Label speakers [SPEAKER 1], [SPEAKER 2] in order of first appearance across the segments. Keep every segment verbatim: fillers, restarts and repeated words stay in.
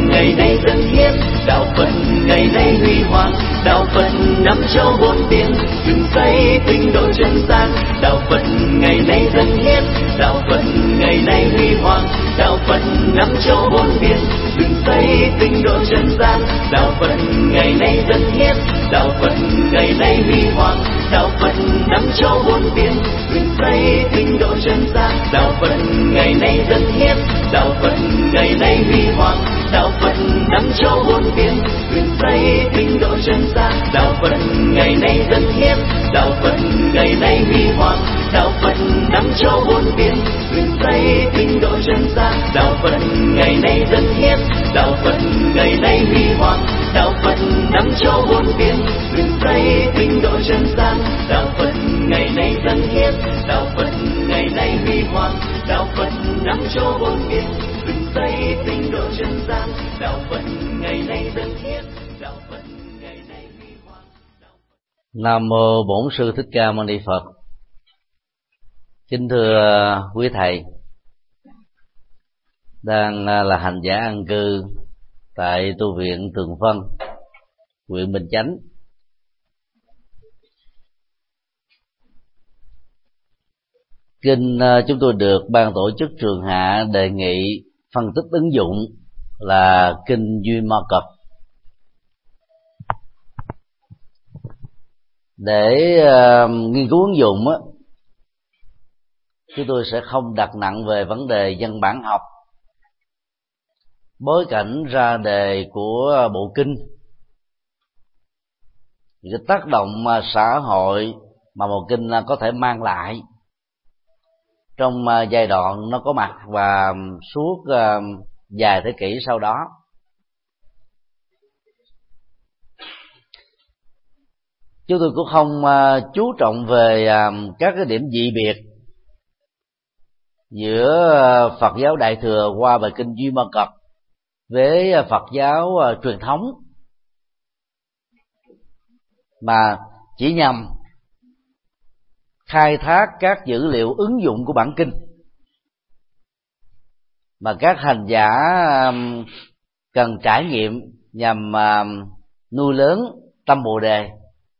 [SPEAKER 1] ngày nay dân hiến, đạo Phật ngày nay huy hoàng, đạo Phật năm châu bốn biển, dựng xây tinh độ chân gian. Đạo Phật ngày nay dân hiến, đạo Phật ngày nay huy hoàng, đạo Phật năm châu bốn biển, dựng xây tinh độ chân gian. Đạo Phật ngày nay dân hiến, đạo Phật ngày nay huy hoàng, đạo Phật năm châu bốn biển, dựng xây tinh độ chân gian. Đạo Phật ngày nay dân hiến, đạo Phật ngày nay huy hoàng, đạo Phật năm châu bốn biển, dựng xây tinh độ chân gian. Đạo Phật ngày nay dân hiến, đạo Phật ngày nay huy hoàng, đạo Phật năm châu bốn biển, dựng xây tinh độ chân gian. Đạo Phật ngày nay dân hiến, đạo Phật ngày nay huy hoàng, đạo Phật năm châu bốn biển, dựng xây tinh độ chân gian. Đạo Phật ngày nay dân hiến, đạo Phật ngày nay huy hoàng, đạo Phật năm châu bốn biển, dựng xây tinh độ chân gian. Đạo Phật ngày nay dân hiến, đạo Phật ngày nay huy hoàng.
[SPEAKER 2] Nam mô Bổn Sư Thích Ca Mâu Ni Phật. Kính thưa quý thầy, đang là hành giả an cư tại tu viện Tường Vân, huyện Bình Chánh. Kinh chúng tôi được ban tổ chức trường hạ đề nghị phân tích ứng dụng là kinh Duy Ma Cập. Để uh, nghiên cứu ứng dụng á, chúng tôi sẽ không đặt nặng về vấn đề văn bản học, bối cảnh ra đề của bộ kinh, cái tác động xã hội mà bộ kinh có thể mang lại trong giai đoạn nó có mặt và suốt vài thế kỷ sau đó. Chúng tôi cũng không chú trọng về các cái điểm dị biệt giữa Phật giáo Đại Thừa qua bài kinh Duy Ma Cập với Phật giáo truyền thống, mà chỉ nhằm khai thác các dữ liệu ứng dụng của bản kinh mà các hành giả cần trải nghiệm nhằm nuôi lớn tâm Bồ Đề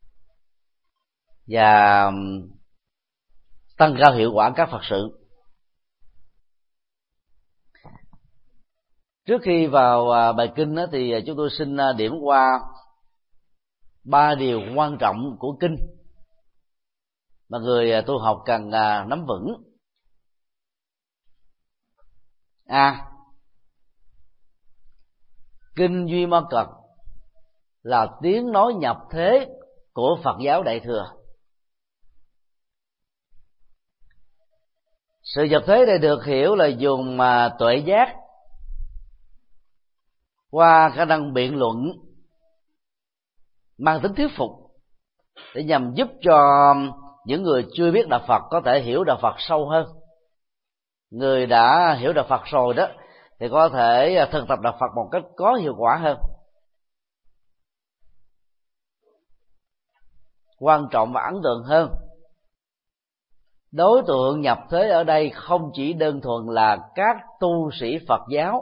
[SPEAKER 2] và tăng cao hiệu quả các Phật sự. Trước khi vào bài kinh đó, thì chúng tôi xin điểm qua ba điều quan trọng của kinh mà người tu học cần nắm vững. A. Kinh Duy Ma Cập là tiếng nói nhập thế của Phật giáo Đại Thừa. Sự nhập thế đây được hiểu là dùng mà tuệ giác qua khả năng biện luận mang tính thuyết phục để nhằm giúp cho những người chưa biết đạo Phật có thể hiểu đạo Phật sâu hơn. Người đã hiểu đạo Phật rồi đó thì có thể thực tập đạo Phật một cách có hiệu quả hơn. Quan trọng và ấn tượng hơn, đối tượng nhập thế ở đây không chỉ đơn thuần là các tu sĩ Phật giáo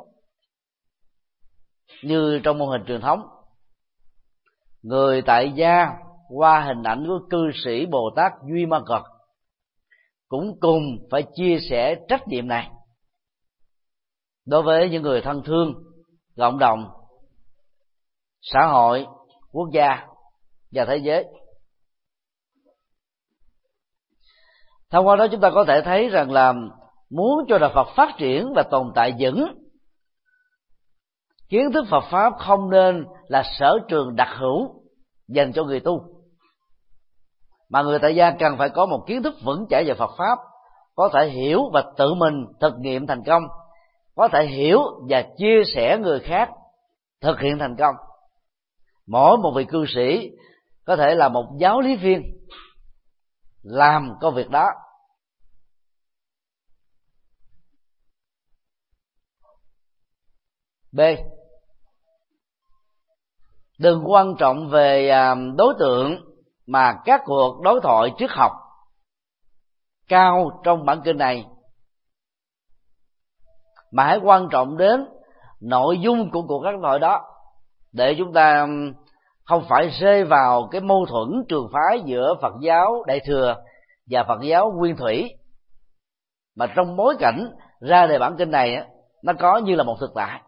[SPEAKER 2] như trong mô hình truyền thống. Người tại gia qua hình ảnh của cư sĩ Bồ Tát Duy Ma Cập cũng cùng phải chia sẻ trách nhiệm này đối với những người thân thương, cộng đồng, xã hội, quốc gia và thế giới. Thông qua đó chúng ta có thể thấy rằng là muốn cho đạo Phật phát triển và tồn tại vững, kiến thức Phật pháp không nên là sở trường đặc hữu dành cho người tu, mà người tại gia cần phải có một kiến thức vững chãi về Phật pháp, có thể hiểu và tự mình thực nghiệm thành công, có thể hiểu và chia sẻ người khác thực hiện thành công. Mỗi một vị cư sĩ có thể là một giáo lý viên làm công việc đó. B. Đừng quan trọng về đối tượng mà các cuộc đối thoại triết học cao trong bản kinh này, mà hãy quan trọng đến nội dung của cuộc đối thoại đó, để chúng ta không phải rơi vào cái mâu thuẫn trường phái giữa Phật giáo Đại Thừa và Phật giáo Nguyên Thủy, mà trong bối cảnh ra đề bản kinh này nó có như là một thực tại.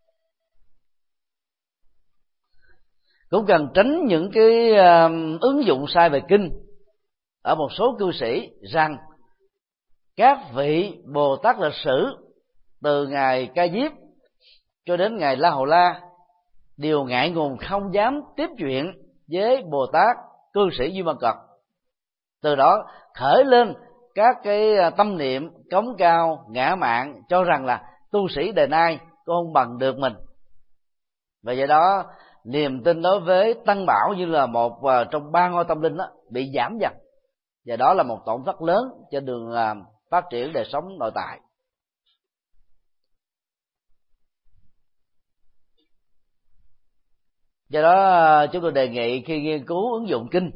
[SPEAKER 2] Cũng cần tránh những cái uh, ứng dụng sai về kinh ở một số cư sĩ rằng các vị Bồ Tát lịch sử từ ngài Ca Diếp cho đến ngài La Hầu La đều ngại ngùng không dám tiếp chuyện với Bồ Tát cư sĩ Duy Ma Cật, từ đó khởi lên các cái tâm niệm cống cao ngã mạn, cho rằng là tu sĩ đời nay cũng không bằng được mình. Và do đó niềm tin đối với Tăng Bảo như là một uh, trong ba ngôi tâm linh đó, bị giảm dần, và đó là một tổn thất lớn trên đường uh, phát triển đời sống nội tại. Do đó chúng tôi đề nghị khi nghiên cứu ứng dụng kinh,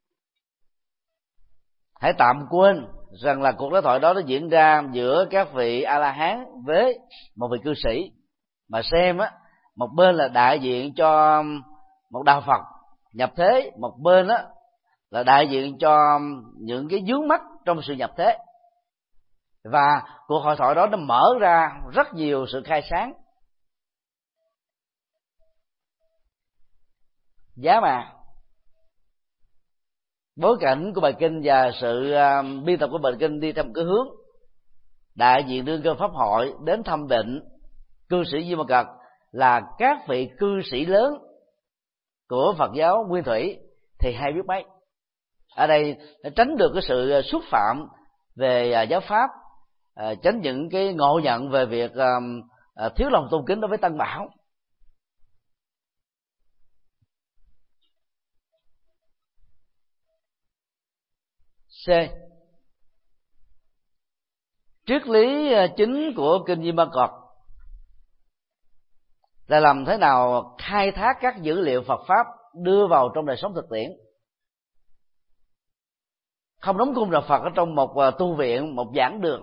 [SPEAKER 2] hãy tạm quên rằng là cuộc đối thoại đó nó diễn ra giữa các vị A-la-hán với một vị cư sĩ, mà xem á, một bên là đại diện cho một đạo Phật nhập thế, một bên á là đại diện cho những cái vướng mắc trong sự nhập thế. Và cuộc hội thoại đó nó mở ra rất nhiều sự khai sáng. Giá mà bối cảnh của bài kinh và sự uh, biên tập của bài kinh đi theo một cái hướng đại diện đương cơ pháp hội đến thăm định cư sĩ Duy Ma Cật là các vị cư sĩ lớn của Phật giáo Nguyên Thủy, thì hay biết mấy. Ở đây để tránh được cái sự xúc phạm về giáo pháp, tránh những cái ngộ nhận về việc thiếu lòng tôn kính đối với Tăng Bảo. C. Triết lý chính của kinh Duy Ma Cật là làm thế nào khai thác các dữ liệu Phật pháp đưa vào trong đời sống thực tiễn, không đóng khung đạo Phật ở trong một tu viện, một giảng đường,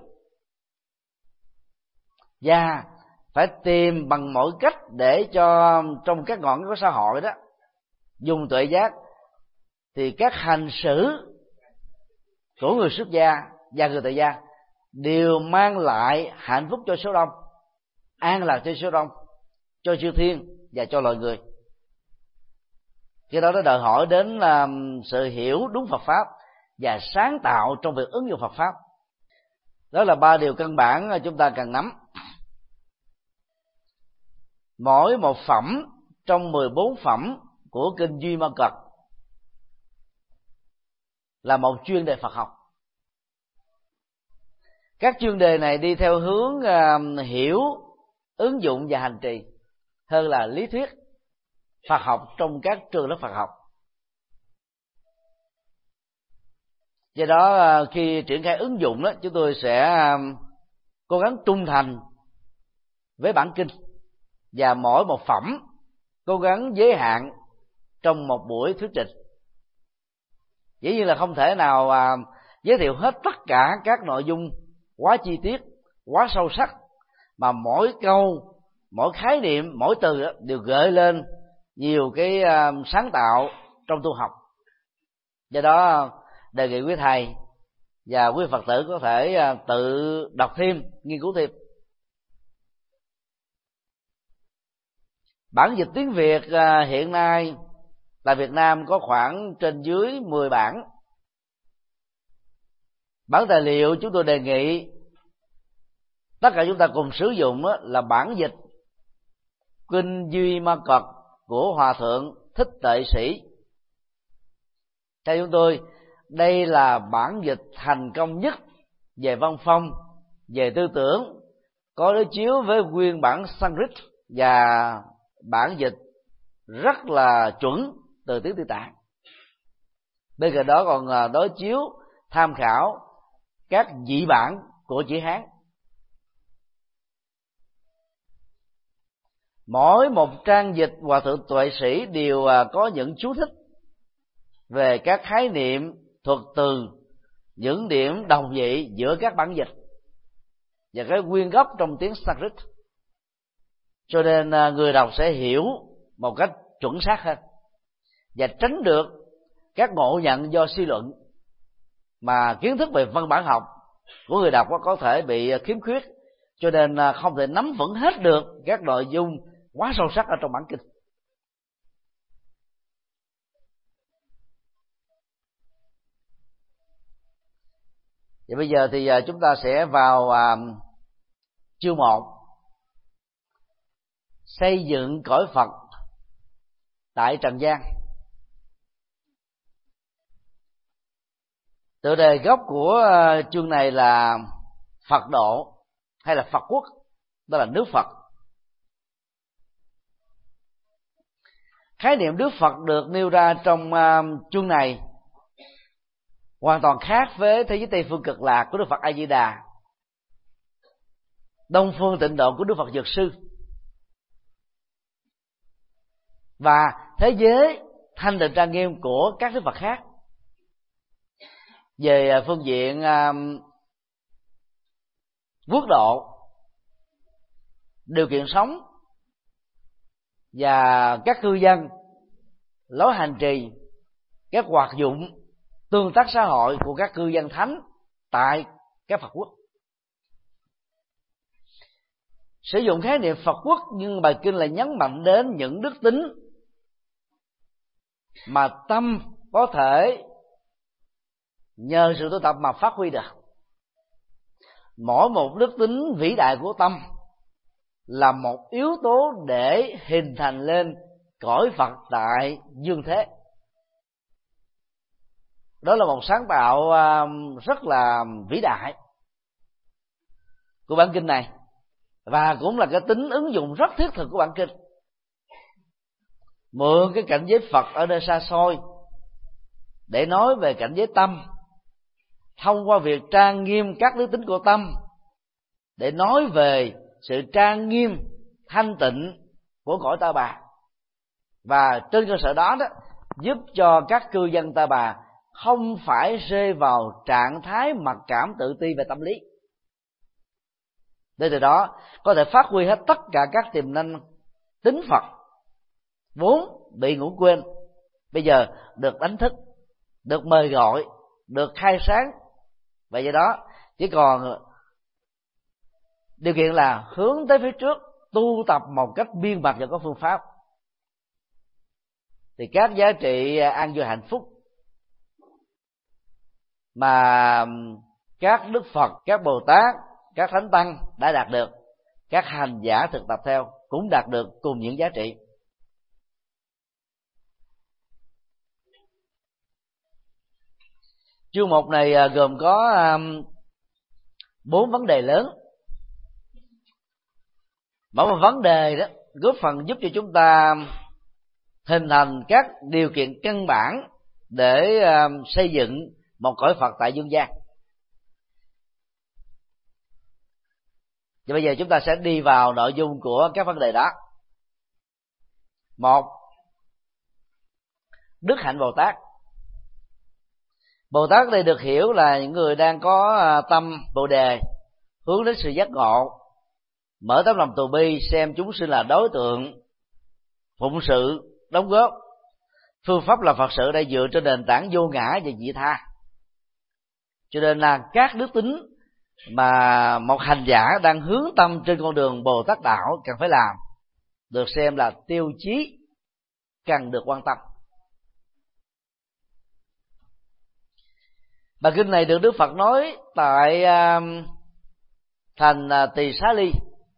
[SPEAKER 2] và phải tìm bằng mọi cách để cho trong các ngọn của xã hội đó dùng tuệ giác, thì các hành xử của người xuất gia và người tại gia đều mang lại hạnh phúc cho số đông, an lạc cho số đông, cho chư thiên và cho loài người. Cái đó nó đòi hỏi đến là sự hiểu đúng Phật pháp và sáng tạo trong việc ứng dụng Phật pháp. Đó là ba điều căn bản chúng ta cần nắm. Mỗi một phẩm trong mười bốn phẩm của kinh Duy Ma Cật là một chuyên đề Phật học. Các chuyên đề này đi theo hướng uh, hiểu, ứng dụng và hành trì hơn là lý thuyết Phật học trong các trường lớp Phật học. Do đó uh, khi triển khai ứng dụng đó, chúng tôi sẽ uh, cố gắng trung thành với bản kinh, và mỗi một phẩm cố gắng giới hạn trong một buổi thuyết trình. Dĩ nhiên là không thể nào à, giới thiệu hết tất cả các nội dung quá chi tiết, quá sâu sắc, mà mỗi câu, mỗi khái niệm, mỗi từ đó, đều gợi lên nhiều cái à, sáng tạo trong tu học. Do đó đề nghị quý thầy và quý Phật tử có thể à, tự đọc thêm, nghiên cứu thêm. Bản dịch tiếng Việt à, hiện nay tại Việt Nam có khoảng trên dưới mười bản. Bản tài liệu chúng tôi đề nghị tất cả chúng ta cùng sử dụng là bản dịch kinh Duy Ma Cật của Hòa Thượng Thích Tệ Sĩ. Theo chúng tôi, đây là bản dịch thành công nhất về văn phong, về tư tưởng, có đối chiếu với nguyên bản Sanskrit và bản dịch rất là chuẩn từ tiếng Tây Tạng. Bên cạnh đó còn đối chiếu tham khảo các dị bản của chữ Hán. Mỗi một trang dịch Hòa Thượng Tuệ Sĩ đều có những chú thích về các khái niệm, thuật từ, những điểm đồng vị giữa các bản dịch và cái nguyên gốc trong tiếng Sanskrit. cho nên người đọc sẽ hiểu một cách chuẩn xác hơn và tránh được các ngộ nhận do suy luận mà kiến thức về văn bản học của người đọc có thể bị khiếm khuyết, cho nên không thể nắm vững hết được các nội dung quá sâu sắc ở trong bản kinh. Và bây giờ thì chúng ta sẽ vào chương một, xây dựng cõi Phật tại trần gian. Tựa đề gốc của chương này là Phật độ hay là Phật quốc, đó là nước Phật. Khái niệm Đức Phật được nêu ra trong chương này hoàn toàn khác với thế giới Tây phương cực lạc của Đức Phật A Di Đà, Đông phương Tịnh độ của Đức Phật Dược Sư, và thế giới thanh tịnh trang nghiêm của các Đức Phật khác. Về phương diện uh, quốc độ, điều kiện sống và các cư dân, lối hành trì, các hoạt dụng, tương tác xã hội của các cư dân thánh tại các Phật quốc. Sử dụng khái niệm Phật quốc, nhưng bài kinh lại nhấn mạnh đến những đức tính mà tâm có thể nhờ sự tu tập mà phát huy được. Mỗi một đức tính vĩ đại của tâm là một yếu tố để hình thành lên cõi Phật tại dương thế. Đó là một sáng tạo rất là vĩ đại của bản kinh này, và cũng là cái tính ứng dụng rất thiết thực của bản kinh. Mượn cái cảnh giới Phật ở nơi xa xôi để nói về cảnh giới tâm, thông qua việc trang nghiêm các đức tính của tâm để nói về sự trang nghiêm thanh tịnh của cõi Ta Bà, và trên cơ sở đó đó giúp cho các cư dân Ta Bà không phải rơi vào trạng thái mặc cảm tự ti về tâm lý, để từ đó có thể phát huy hết tất cả các tiềm năng tính Phật vốn bị ngủ quên, bây giờ được đánh thức, được mời gọi, được khai sáng. Và do đó chỉ còn điều kiện là hướng tới phía trước, tu tập một cách biên bạch và có phương pháp, thì các giá trị an vui hạnh phúc mà các Đức Phật, các Bồ Tát, các Thánh Tăng đã đạt được, các hành giả thực tập theo cũng đạt được cùng những giá trị. Chương một này gồm có bốn vấn đề lớn. Mỗi một vấn đề đó góp phần giúp cho chúng ta hình thành các điều kiện căn bản để xây dựng một cõi Phật tại dương gian. Và bây giờ chúng ta sẽ đi vào nội dung của các vấn đề đó. Một, đức hạnh Bồ Tát. Bồ Tát đây được hiểu là những người đang có tâm Bồ đề, hướng đến sự giác ngộ, mở tấm lòng từ bi, xem chúng sinh là đối tượng, phụng sự, đóng góp. Phương pháp là Phật sự đây dựa trên nền tảng vô ngã và vị tha. Cho nên là các đức tính mà một hành giả đang hướng tâm trên con đường Bồ Tát đạo cần phải làm, được xem là tiêu chí cần được quan tâm. Bài kinh này được Đức Phật nói tại uh, thành uh, Tỳ Xá Ly,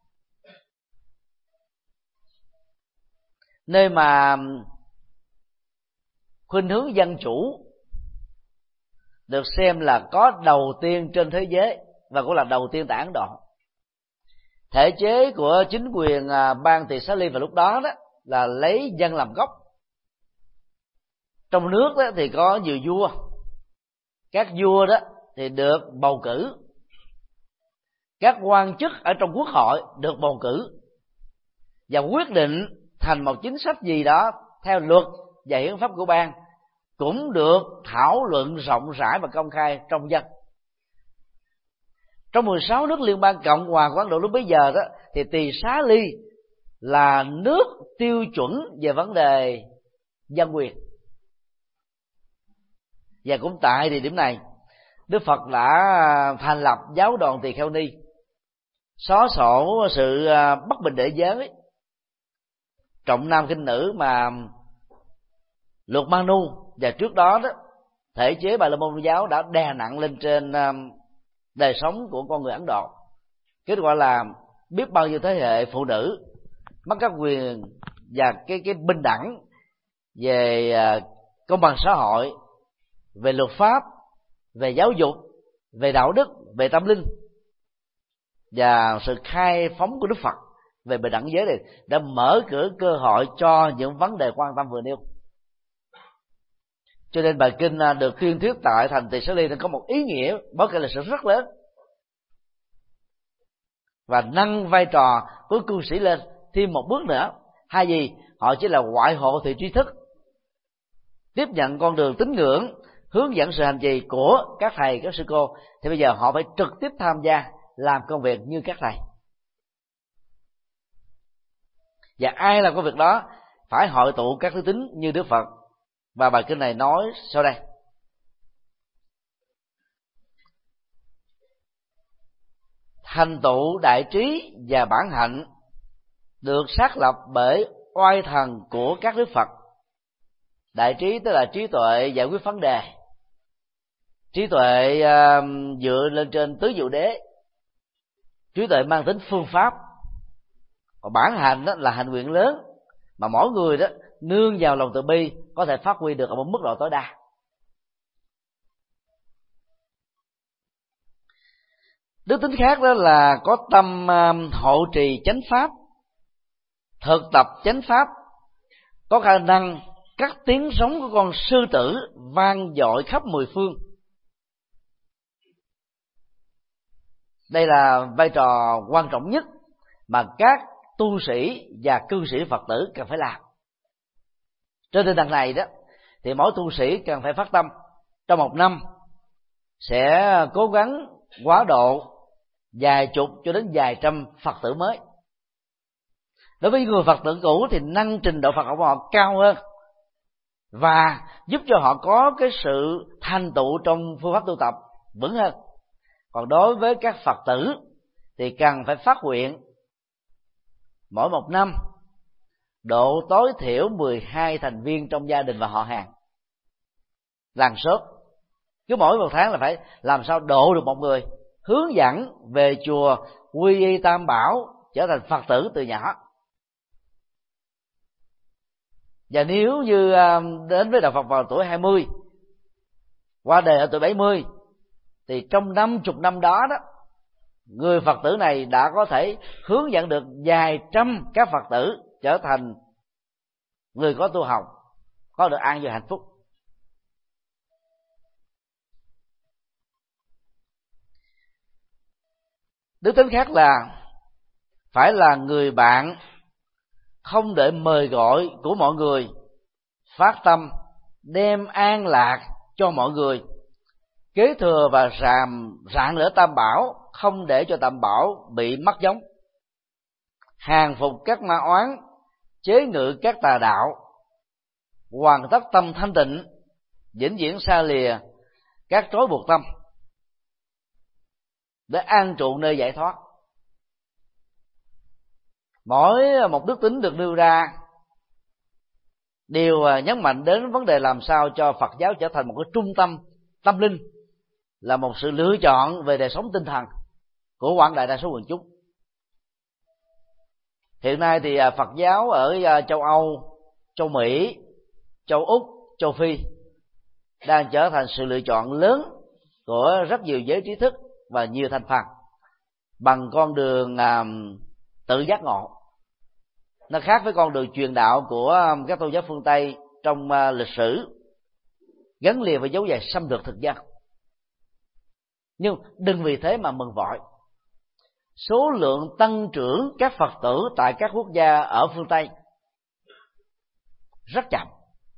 [SPEAKER 2] nơi mà khuynh hướng dân chủ được xem là có đầu tiên trên thế giới, và cũng là đầu tiên tại Ấn Độ. Thể chế của chính quyền uh, bang Tỳ Xá Ly vào lúc đó đó là lấy dân làm gốc. Trong nước đó thì có nhiều vua, các vua đó thì được bầu cử, các quan chức ở trong quốc hội được bầu cử, và quyết định thành một chính sách gì đó theo luật và hiến pháp của bang cũng được thảo luận rộng rãi và công khai trong dân. Trong mười sáu nước liên bang Cộng hòa của Ấn Độ lúc bấy giờ đó, thì Tỳ Xá Ly là nước tiêu chuẩn về vấn đề dân quyền. Và cũng tại địa điểm này, Đức Phật đã thành lập giáo đoàn Tỳ Kheo Ni, xóa sổ sự bất bình đệ giới, trọng nam khinh nữ mà luật Manu và trước đó đó thể chế Bà La Môn giáo đã đè nặng lên trên đời sống của con người Ấn Độ. Kết quả là biết bao nhiêu thế hệ phụ nữ mất các quyền và cái cái bình đẳng về công bằng xã hội, về luật pháp, về giáo dục, về đạo đức, về tâm linh và sự khai phóng của Đức Phật về bình đẳng giới này đã mở cửa cơ hội cho những vấn đề quan tâm vừa nêu. Cho nên bài kinh được tuyên thuyết tại thành Tỳ Xá Ly có một ý nghĩa bối cảnh lịch sử rất lớn và nâng vai trò của cư sĩ lên thêm một bước nữa. Hay gì họ chỉ là ngoại hộ thị tri thức, tiếp nhận con đường tín ngưỡng, hướng dẫn sự hành trì của các thầy các sư cô, thì bây giờ họ phải trực tiếp tham gia làm công việc như các thầy. Và ai làm công việc đó phải hội tụ các thứ tín như Đức Phật. Và bài kinh này nói sau đây: thành tựu đại trí và bản hạnh được xác lập bởi oai thần của các đức Phật. Đại trí tức là trí tuệ giải quyết vấn đề, trí tuệ uh, dựa lên trên tứ diệu đế, trí tuệ mang tính phương pháp. Còn bản hạnh đó là hạnh nguyện lớn mà mỗi người đó nương vào lòng từ bi có thể phát huy được ở một mức độ tối đa. Đức tính khác đó là có tâm uh, hộ trì chánh pháp, thực tập chánh pháp, có khả năng cắt tiếng sống của con sư tử vang dội khắp mười phương. Đây là vai trò quan trọng nhất mà các tu sĩ và cư sĩ Phật tử cần phải làm. Trên tinh thần này đó thì mỗi tu sĩ cần phải phát tâm trong một năm sẽ cố gắng hóa độ vài chục cho đến vài trăm Phật tử mới. Đối với người Phật tử cũ thì nâng trình độ Phật học của họ cao hơn và giúp cho họ có cái sự thành tựu trong phương pháp tu tập vững hơn. Còn đối với các Phật tử thì cần phải phát nguyện mỗi một năm độ tối thiểu mười hai thành viên trong gia đình và họ hàng làng xóm. Cứ mỗi một tháng là phải làm sao độ được một người, hướng dẫn về chùa quy y Tam Bảo, trở thành Phật tử từ nhỏ. Và nếu như đến với đạo Phật vào tuổi hai mươi, qua đời ở tuổi bảy mươi, thì trong năm chục năm đó đó, người Phật tử này đã có thể hướng dẫn được vài trăm các Phật tử trở thành người có tu học, có được an vui hạnh phúc. Đức tính khác là phải là người bạn không để mời gọi của mọi người, phát tâm đem an lạc cho mọi người, kế thừa và ràm rạng lửa Tam Bảo, không để cho Tam Bảo bị mất giống, hàng phục các ma oán, chế ngự các tà đạo, hoàn tất tâm thanh tịnh, vĩnh viễn xa lìa các trói buộc tâm, để an trụ nơi giải thoát. Mỗi một đức tính được nêu ra đều nhấn mạnh đến vấn đề làm sao cho Phật giáo trở thành một cái trung tâm tâm linh, là một sự lựa chọn về đời sống tinh thần của quảng đại đa số quần chúng. Hiện nay thì Phật giáo ở châu Âu, châu Mỹ, châu Úc, châu Phi đang trở thành sự lựa chọn lớn của rất nhiều giới trí thức và nhiều thành phần bằng con đường tự giác ngộ. Nó khác với con đường truyền đạo của các tôn giáo phương Tây trong lịch sử, gắn liền với dấu giày xâm lược thực dân. Nhưng đừng vì thế mà mừng vội. Số lượng tăng trưởng các Phật tử tại các quốc gia ở phương Tây rất chậm.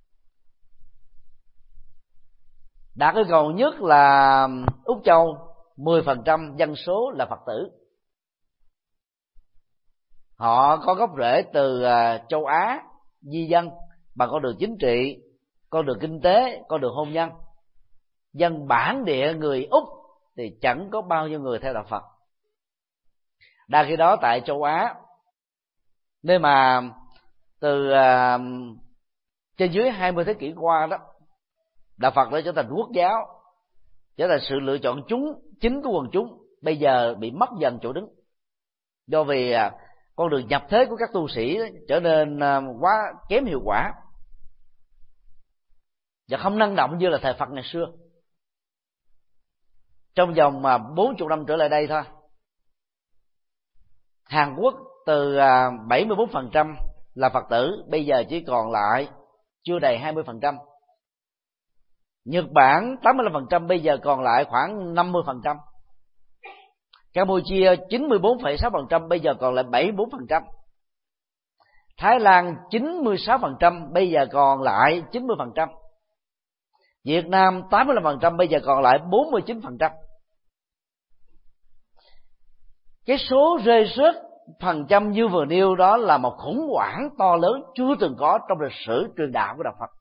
[SPEAKER 2] Đạt yêu cầu nhất là Úc Châu, mười phần trăm dân số là Phật tử. Họ có gốc rễ từ châu Á di dân bằng con đường chính trị, con đường kinh tế, con đường hôn nhân. Dân bản địa người Úc thì chẳng có bao nhiêu người theo đạo Phật. Đa khi đó tại châu Á, nơi mà từ uh, trên dưới hai mươi thế kỷ qua đó, đạo Phật đã trở thành quốc giáo, trở thành sự lựa chọn chúng chính của quần chúng, bây giờ bị mất dần chỗ đứng, do vì uh, con đường nhập thế của các tu sĩ trở nên uh, quá kém hiệu quả và không năng động như là thời Phật ngày xưa. Trong vòng mà bốn mươi năm trở lại đây thôi, Hàn Quốc từ bảy mươi bốn phần trăm là Phật tử, bây giờ chỉ còn lại chưa đầy hai mươi phần trăm. Nhật Bản tám mươi lăm phần trăm, bây giờ còn lại khoảng năm mươi phần trăm. Campuchia chín mươi bốn phẩy sáu phần trăm, bây giờ còn lại bảy mươi bốn phần trăm. Thái Lan chín mươi sáu phần trăm, bây giờ còn lại chín mươi phần trăm. Việt Nam tám mươi lăm phần trăm, bây giờ còn lại bốn mươi chín phần trăm. Cái số rơi rớt phần trăm như vừa nêu đó là một khủng hoảng to lớn chưa từng có trong lịch sử truyền đạo của đạo Phật.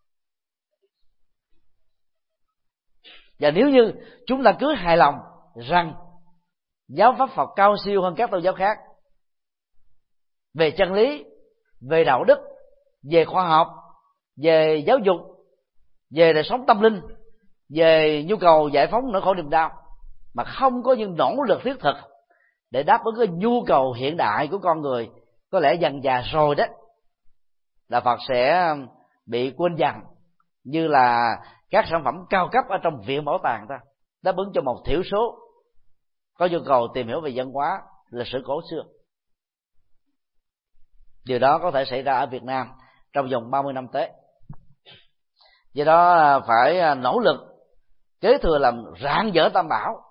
[SPEAKER 2] Và nếu như chúng ta cứ hài lòng rằng giáo pháp Phật cao siêu hơn các tôn giáo khác về chân lý, về đạo đức, về khoa học, về giáo dục, về đời sống tâm linh, về nhu cầu giải phóng nỗi khổ niềm đau, mà không có những nỗ lực thiết thực để đáp ứng cái nhu cầu hiện đại của con người, có lẽ dần dà rồi đó là Phật sẽ bị quên dần, như là các sản phẩm cao cấp ở trong viện bảo tàng ta, đáp ứng cho một thiểu số có nhu cầu tìm hiểu về văn hóa, lịch sử cổ xưa. Điều đó có thể xảy ra ở Việt Nam trong vòng ba mươi năm tới. Do đó phải nỗ lực kế thừa làm rạng rỡ Tam Bảo.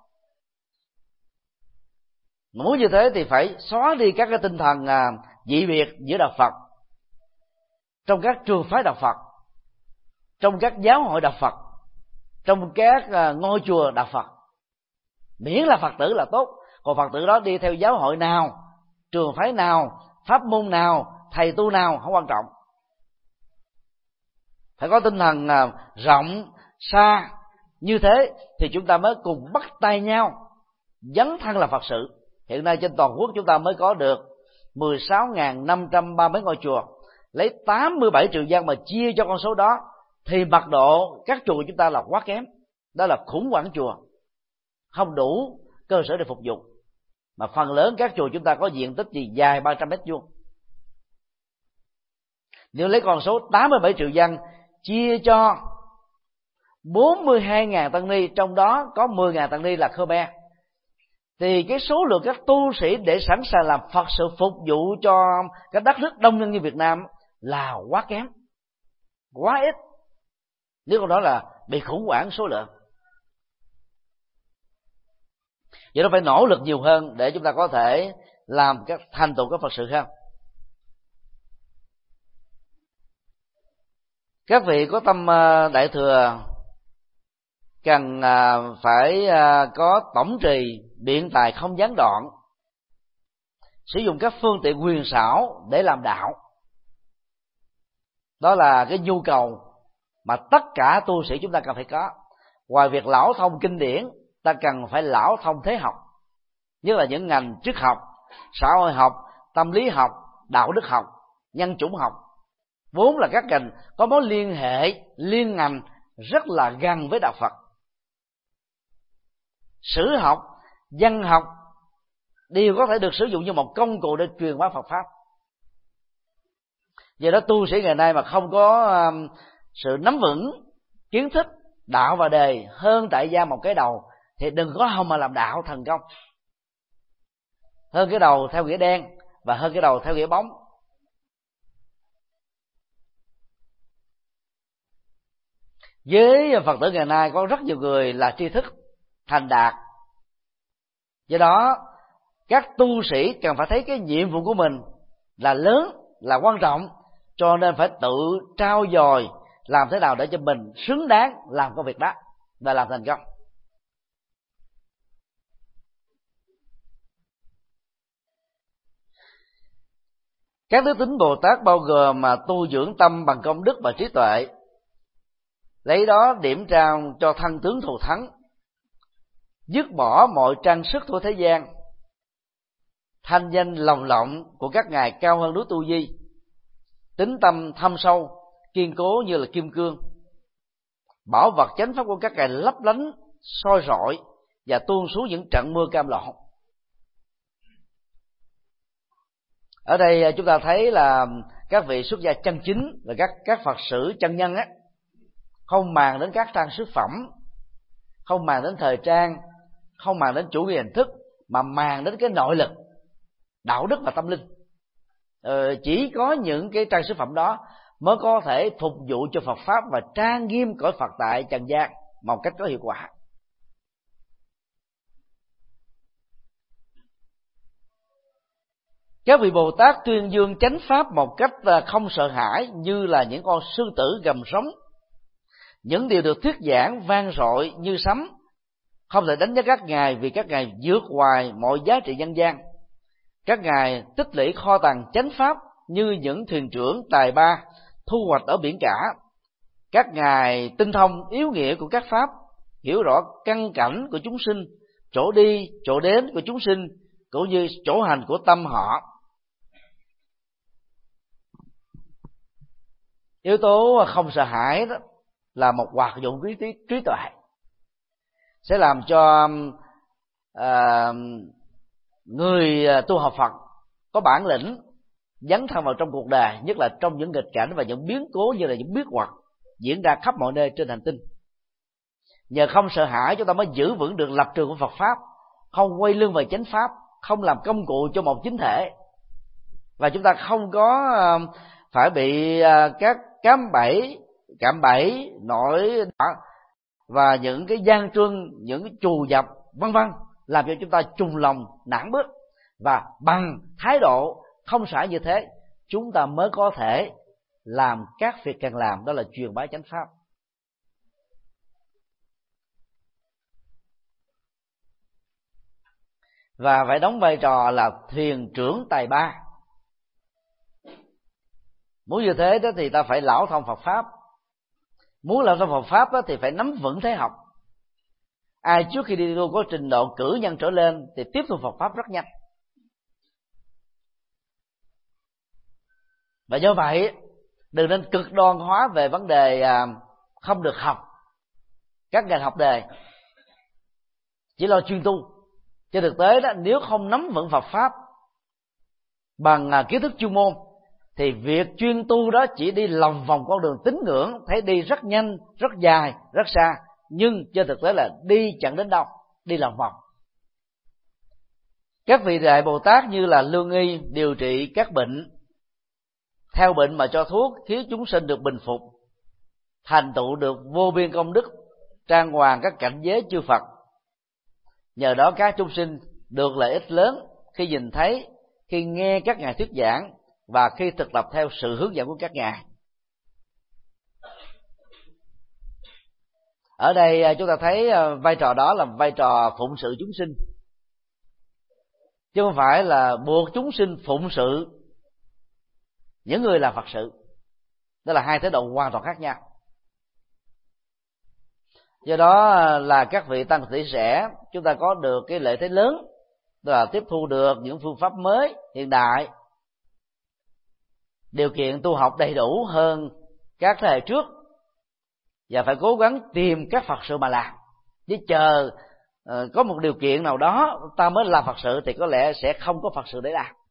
[SPEAKER 2] Muốn như thế thì phải xóa đi các cái tinh thần dị biệt giữa đạo Phật, trong các trường phái đạo Phật, trong các giáo hội đạo Phật, trong các ngôi chùa đạo Phật. Miễn là Phật tử là tốt. Còn Phật tử đó đi theo giáo hội nào, trường phái nào, pháp môn nào, thầy tu nào không quan trọng. Phải có tinh thần rộng, xa, như thế thì chúng ta mới cùng bắt tay nhau dấn thân là Phật sự. Hiện nay trên toàn quốc chúng ta mới có được mười sáu nghìn năm trăm ba mươi ngôi chùa, lấy tám mươi bảy triệu dân mà chia cho con số đó thì mật độ các chùa chúng ta là quá kém. Đó là khủng hoảng chùa, không đủ cơ sở để phục vụ. Mà phần lớn các chùa chúng ta có diện tích gì dài ba trăm mét vuông. Nếu lấy con số tám mươi bảy triệu dân chia cho bốn mươi hai nghìn tăng ni, trong đó có mười nghìn tăng ni là Khmer, thì cái số lượng các tu sĩ để sẵn sàng làm Phật sự phục vụ cho các đất nước đông dân như Việt Nam là quá kém, quá ít. Nếu không đó là bị khủng hoảng số lượng. Vậy nó phải nỗ lực nhiều hơn để chúng ta có thể làm các thành tựu các Phật sự hơn. Các vị có tâm đại thừa cần phải có tổng trì biện tài không gián đoạn, sử dụng các phương tiện huyền xảo để làm đạo. Đó là cái nhu cầu mà tất cả tu sĩ chúng ta cần phải có. Ngoài việc lão thông kinh điển, ta cần phải lão thông thế học, nhất là những ngành triết học, xã hội học, tâm lý học, đạo đức học, nhân chủng học, vốn là các ngành có mối liên hệ liên ngành rất là gần với đạo Phật. Sử học, văn học đều có thể được sử dụng như một công cụ để truyền bá Phật pháp. Vì đó tu sĩ ngày nay mà không có um, sự nắm vững kiến thức đạo và đề hơn tại gia một cái đầu thì đừng có hòng mà làm đạo thành công. Hơn cái đầu theo nghĩa đen và hơn cái đầu theo nghĩa bóng. Với Phật tử ngày nay có rất nhiều người là tri thức thành đạt. Do đó các tu sĩ cần phải thấy cái nhiệm vụ của mình là lớn, là quan trọng, cho nên phải tự trau dồi làm thế nào để cho mình xứng đáng làm công việc đó và làm thành công. Các đức tính Bồ Tát bao gồm mà tu dưỡng tâm bằng công đức và trí tuệ, lấy đó điểm trao cho thân tướng thù thắng, dứt bỏ mọi trang sức của thế gian, thanh danh lồng lộng của các ngài cao hơn núi Tu Di, tính tâm thâm sâu kiên cố như là kim cương, bảo vật chánh pháp của các ngài lấp lánh soi rọi và tuôn xuống những trận mưa cam lọn. Ở đây chúng ta thấy là các vị xuất gia chân chính và các các Phật sự chân nhân á, không màng đến các trang sức phẩm, không màng đến thời trang, không màng đến chủ nghĩa hình thức, mà màng đến cái nội lực, đạo đức và tâm linh. Ờ, chỉ có những cái trang sức phẩm đó mới có thể phục vụ cho Phật pháp và trang nghiêm cõi Phật tại trần gian một cách có hiệu quả. Các vị Bồ Tát tuyên dương chánh pháp một cách không sợ hãi, như là những con sư tử gầm sống. Những điều được thuyết giảng vang dội như sấm, không thể đánh giá các ngài vì các ngài vượt ngoài mọi giá trị nhân gian. Các ngài tích lũy kho tàng chánh pháp như những thuyền trưởng tài ba thu hoạch ở biển cả. Các ngài tinh thông yếu nghĩa của các pháp, hiểu rõ căn cảnh của chúng sinh, chỗ đi, chỗ đến của chúng sinh, cũng như chỗ hành của tâm họ. Yếu tố không sợ hãi đó là một hoạt dụng trí, trí, trí tuệ, sẽ làm cho à, người tu học Phật có bản lĩnh dấn thân vào trong cuộc đời, nhất là trong những nghịch cảnh và những biến cố như là những biến hoặc diễn ra khắp mọi nơi trên hành tinh. Nhờ không sợ hãi, chúng ta mới giữ vững được lập trường của Phật pháp, không quay lưng về chánh pháp, không làm công cụ cho một chính thể, và chúng ta không có phải bị các cám bẫy, cạm bẫy, nổi và những cái gian truân, những cái trù dập vân vân làm cho chúng ta trùng lòng nản bước. Và bằng thái độ không sợ như thế, chúng ta mới có thể làm các việc cần làm, đó là truyền bá chánh pháp. Và phải đóng vai trò là thuyền trưởng tài ba. Muốn như thế đó thì ta phải lão thông Phật pháp. Muốn lão thông Phật pháp đó thì phải nắm vững thế học. Ai trước khi đi tu có trình độ cử nhân trở lên thì tiếp thu Phật pháp rất nhanh. Và do vậy đừng nên cực đoan hóa về vấn đề không được học các ngành học đề, chỉ lo chuyên tu. Trên thực tế đó, nếu không nắm vững Phật pháp bằng kiến thức chuyên môn thì việc chuyên tu đó chỉ đi lòng vòng con đường tín ngưỡng, thấy đi rất nhanh, rất dài, rất xa, nhưng trên thực tế là đi chẳng đến đâu, đi lòng vòng. Các vị đại Bồ Tát như là lương y điều trị các bệnh, theo bệnh mà cho thuốc, khiến chúng sinh được bình phục, thành tựu được vô biên công đức, trang hoàng các cảnh giới chư Phật. Nhờ đó các chúng sinh được lợi ích lớn khi nhìn thấy, khi nghe các ngài thuyết giảng và khi thực tập theo sự hướng dẫn của các ngài. Ở đây chúng ta thấy vai trò đó là vai trò phụng sự chúng sinh, chứ không phải là buộc chúng sinh phụng sự những người làm Phật sự. Đó là hai thái độ hoàn toàn khác nhau. Do đó là các vị tăng sĩ trẻ, chúng ta có được cái lợi thế lớn, đó là tiếp thu được những phương pháp mới hiện đại, điều kiện tu học đầy đủ hơn các thế hệ trước, và phải cố gắng tìm các Phật sự mà làm. Chứ chờ uh, có một điều kiện nào đó ta mới làm Phật sự thì có lẽ sẽ không có Phật sự để làm.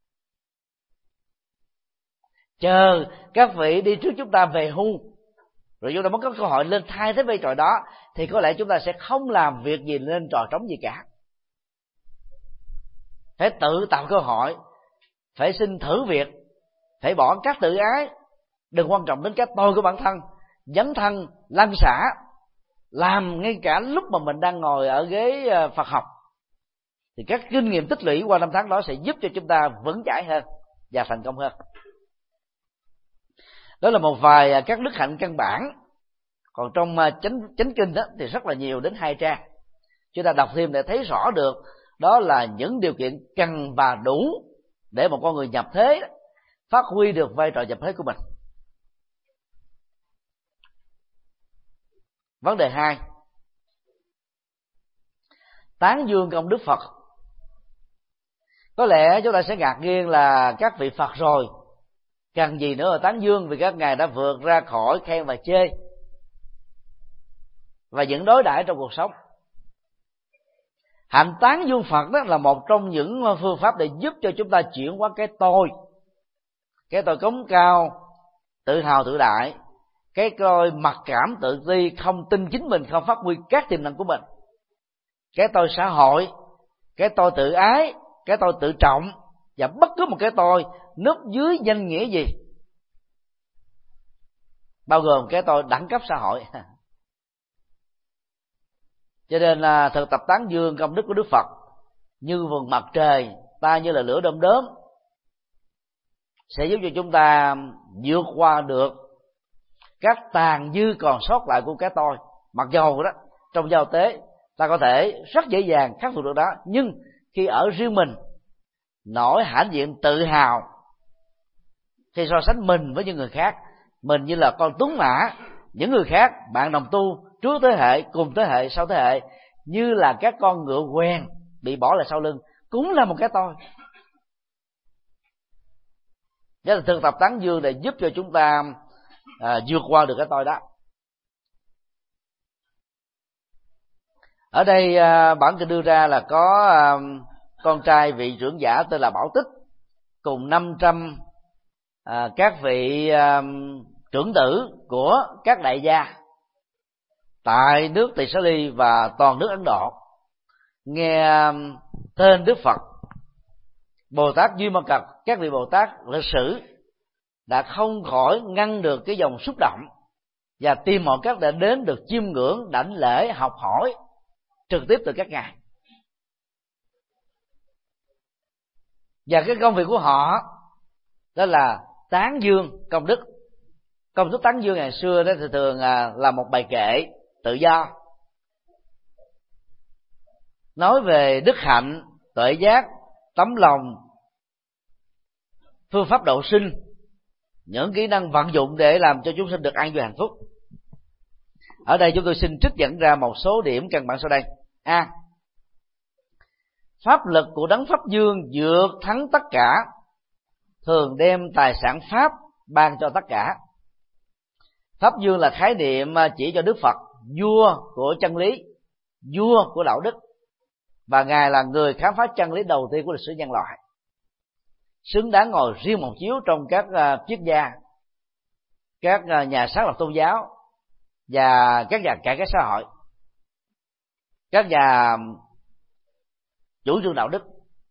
[SPEAKER 2] Chờ các vị đi trước chúng ta về hưu rồi chúng ta mới có cơ hội lên thay thế vai trò đó thì có lẽ chúng ta sẽ không làm việc gì lên trò trống gì cả. Phải tự tạo cơ hội, phải xin thử việc, phải bỏ các tự ái, đừng quan trọng đến cái tôi của bản thân, dấn thân lăn xả, làm ngay cả lúc mà mình đang ngồi ở ghế Phật học. Thì các kinh nghiệm tích lũy qua năm tháng đó sẽ giúp cho chúng ta vững chãi hơn và thành công hơn. Đó là một vài các đức hạnh căn bản. Còn trong chánh, chánh kinh đó thì rất là nhiều, đến hai trang. Chúng ta đọc thêm để thấy rõ được đó là những điều kiện cần và đủ để một con người nhập thế phát huy được vai trò nhập thế của mình. Vấn đề hai, tán dương công đức Phật. Có lẽ chúng ta sẽ ngạc nhiên là các vị Phật rồi, cần gì nữa là tán dương, vì các ngài đã vượt ra khỏi khen và chê và những đối đãi trong cuộc sống. Hạnh tán dương Phật đó là một trong những phương pháp để giúp cho chúng ta chuyển hóa cái tôi, cái tôi cống cao, tự hào tự đại, cái tôi mặc cảm tự ti, không tin chính mình, không phát huy các tiềm năng của mình, cái tôi xã hội, cái tôi tự ái, cái tôi tự trọng, và bất cứ một cái tôi núp dưới danh nghĩa gì, bao gồm cái tôi đẳng cấp xã hội. Cho nên là thực tập tán dương công đức của Đức Phật như vầng mặt trời, ta như là lửa đom đóm, sẽ giúp cho chúng ta vượt qua được các tàn dư còn sót lại của cái tôi. Mặc dầu đó trong giao tế ta có thể rất dễ dàng khắc phục được đó, nhưng khi ở riêng mình, nỗi hãnh diện tự hào khi so sánh mình với những người khác, mình như là con tuấn mã, những người khác, bạn đồng tu trước thế hệ, cùng thế hệ, sau thế hệ như là các con ngựa quen bị bỏ lại sau lưng, cũng là một cái tôi. Đó là thực tập tán dương để giúp cho chúng ta à, vượt qua được cái tôi đó. Ở đây à, bản kinh đưa ra là có à, con trai vị trưởng giả tên là Bảo Tích cùng năm trăm à, các vị à, trưởng tử của các đại gia tại nước Tỳ Xá Ly và toàn nước Ấn Độ nghe tên Đức Phật Bồ Tát Duy Ma Cật, các vị Bồ Tát lịch sử đã không khỏi ngăn được cái dòng xúc động và tìm mọi cách để đến được chiêm ngưỡng, đảnh lễ, học hỏi trực tiếp từ các ngài. Và cái công việc của họ đó là tán dương công đức. Công thức tán dương ngày xưa đó thì thường là một bài kệ tự do, nói về đức hạnh, tuệ giác, tấm lòng, phương pháp độ sinh, những kỹ năng vận dụng để làm cho chúng sinh được an vui hạnh phúc. Ở đây chúng tôi xin trích dẫn ra một số điểm căn bản sau đây. A. Pháp lực của đấng Pháp Dương vượt thắng tất cả, thường đem tài sản Pháp ban cho tất cả. Pháp Dương là khái niệm chỉ cho Đức Phật, vua của chân lý, vua của đạo đức, và ngài là người khám phá chân lý đầu tiên của lịch sử nhân loại, xứng đáng ngồi riêng một chiếu trong các triết gia, các nhà sáng lập tôn giáo và các nhà cải cách xã hội, các nhà chủ trương đạo đức.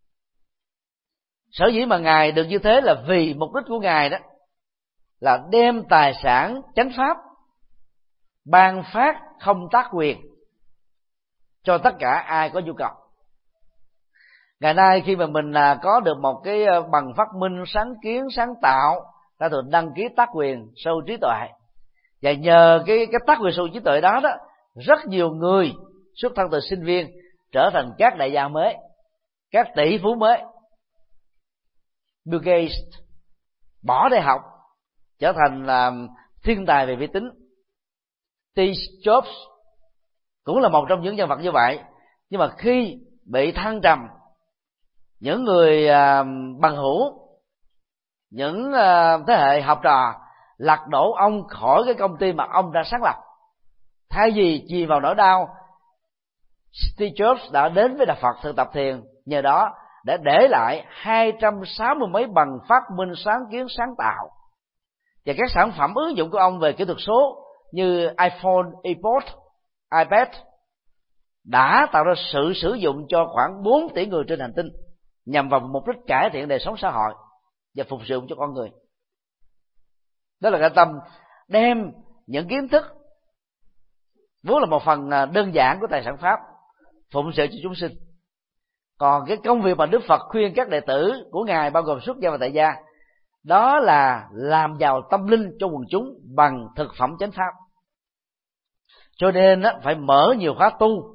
[SPEAKER 2] Sở dĩ mà ngài được như thế là vì mục đích của ngài đó là đem tài sản chánh pháp ban phát không tác quyền cho tất cả ai có nhu cầu. Ngày nay khi mà mình có được một cái bằng phát minh, sáng kiến, sáng tạo, ta thường đăng ký tác quyền sở hữu trí tuệ, và nhờ cái cái tác quyền sở hữu trí tuệ đó đó, rất nhiều người xuất thân từ sinh viên trở thành các đại gia mới, các tỷ phú mới. Bill Gates bỏ đại học trở thành là thiên tài về vi tính. Steve Jobs cũng là một trong những nhân vật như vậy, nhưng mà khi bị thăng trầm, những người à, bằng hữu, những à, thế hệ học trò lật đổ ông khỏi cái công ty mà ông đã sáng lập. Thay vì chìm vào nỗi đau, Steve Jobs đã đến với Đạo Phật thực tập thiền, nhờ đó để để lại hai trăm sáu mươi mấy bằng phát minh, sáng kiến, sáng tạo, và các sản phẩm ứng dụng của ông về kỹ thuật số như iPhone, iPod, iPad đã tạo ra sự sử dụng cho khoảng bốn tỷ người trên hành tinh, nhằm vào mục đích cải thiện đời sống xã hội và phục vụ cho con người. Đó là cái tâm đem những kiến thức vốn là một phần đơn giản của tài sản pháp phụng sự cho chúng sinh. Còn cái công việc mà Đức Phật khuyên các đệ tử của ngài, bao gồm xuất gia và tại gia, đó là làm giàu tâm linh cho quần chúng bằng thực phẩm chánh pháp. Cho nên phải mở nhiều khóa tu,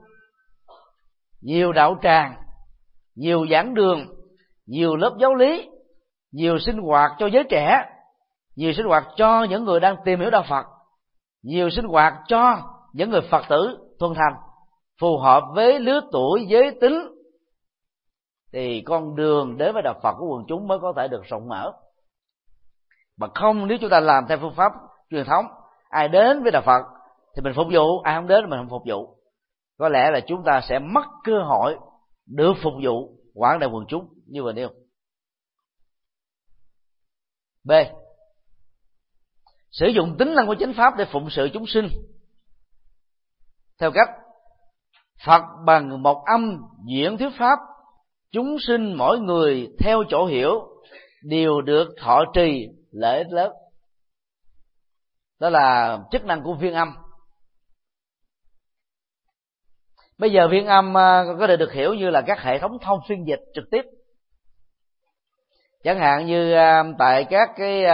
[SPEAKER 2] nhiều đạo tràng, nhiều giảng đường, nhiều lớp giáo lý, nhiều sinh hoạt cho giới trẻ, nhiều sinh hoạt cho những người đang tìm hiểu đạo Phật, nhiều sinh hoạt cho những người Phật tử thuần thành, phù hợp với lứa tuổi, giới tính, thì con đường đến với đạo Phật của quần chúng mới có thể được rộng mở. Mà không, nếu chúng ta làm theo phương pháp truyền thống, ai đến với đạo Phật thì mình phục vụ, ai không đến thì mình không phục vụ, có lẽ là chúng ta sẽ mất cơ hội được phục vụ quảng đại quần chúng như vừa nêu. B. Sử dụng tính năng của chánh pháp để phụng sự chúng sinh theo cách Phật bằng một âm diễn thuyết pháp, chúng sinh mỗi người theo chỗ hiểu đều được thọ trì lợi ích lớn. Đó là chức năng của viên âm. Bây giờ viên âm có thể được hiểu như là các hệ thống thông phiên dịch trực tiếp. Chẳng hạn như tại các cái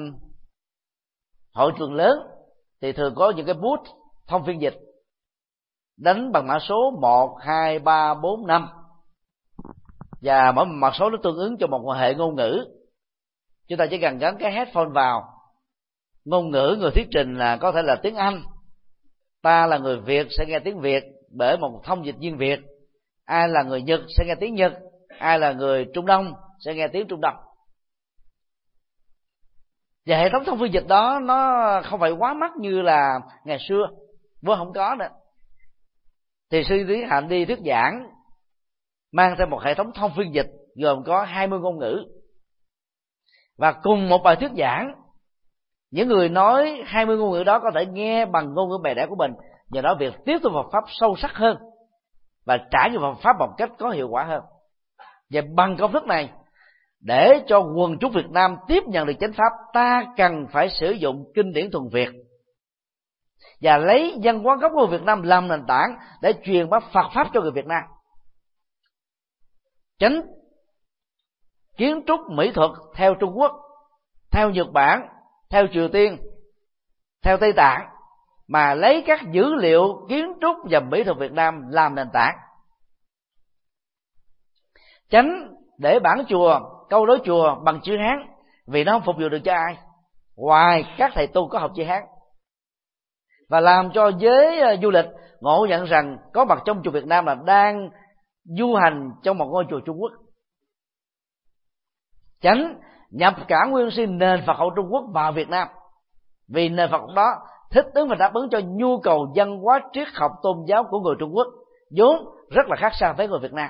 [SPEAKER 2] hội trường lớn thì thường có những cái booth thông phiên dịch đánh bằng mã số một, hai, ba, bốn, năm, và mỗi mã số nó tương ứng cho một hệ ngôn ngữ. Chúng ta chỉ cần gắn cái headphone vào, ngôn ngữ người thuyết trình là có thể là tiếng Anh, ta là người Việt sẽ nghe tiếng Việt bởi một thông dịch viên Việt, ai là người Nhật sẽ nghe tiếng Nhật, ai là người Trung Đông sẽ nghe tiếng Trung Đông. Và hệ thống thông phiên dịch đó nó không phải quá mắc như là ngày xưa, vốn không có nữa. Thì sư tiến hành đi thuyết giảng mang theo một hệ thống thông phiên dịch gồm có hai mươi ngôn ngữ, và cùng một bài thuyết giảng, những người nói hai mươi ngôn ngữ đó có thể nghe bằng ngôn ngữ mẹ đẻ của mình, nhờ đó việc tiếp thu Phật pháp sâu sắc hơn và trải nghiệm Phật pháp một cách có hiệu quả hơn. Và bằng công thức này, để cho quần chúng Việt Nam tiếp nhận được chánh pháp, ta cần phải sử dụng kinh điển thuần Việt và lấy văn hóa gốc của Việt Nam làm nền tảng để truyền bá Phật pháp cho người Việt Nam. Tránh kiến trúc mỹ thuật theo Trung Quốc, theo Nhật Bản, theo Triều Tiên, theo Tây Tạng, mà lấy các dữ liệu kiến trúc và mỹ thuật Việt Nam làm nền tảng. Tránh để bản chùa, câu đối chùa bằng chữ Hán, vì nó không phục vụ được cho ai ngoài các thầy tu có học chữ Hán, và làm cho giới du lịch ngộ nhận rằng có mặt trong chùa Việt Nam là đang du hành trong một ngôi chùa Trung Quốc. Tránh nhập cả nguyên si nền Phật học Trung Quốc vào Việt Nam, vì nền Phật đó thích ứng và đáp ứng cho nhu cầu văn hóa triết học tôn giáo của người Trung Quốc, vốn rất là khác xa với người Việt Nam.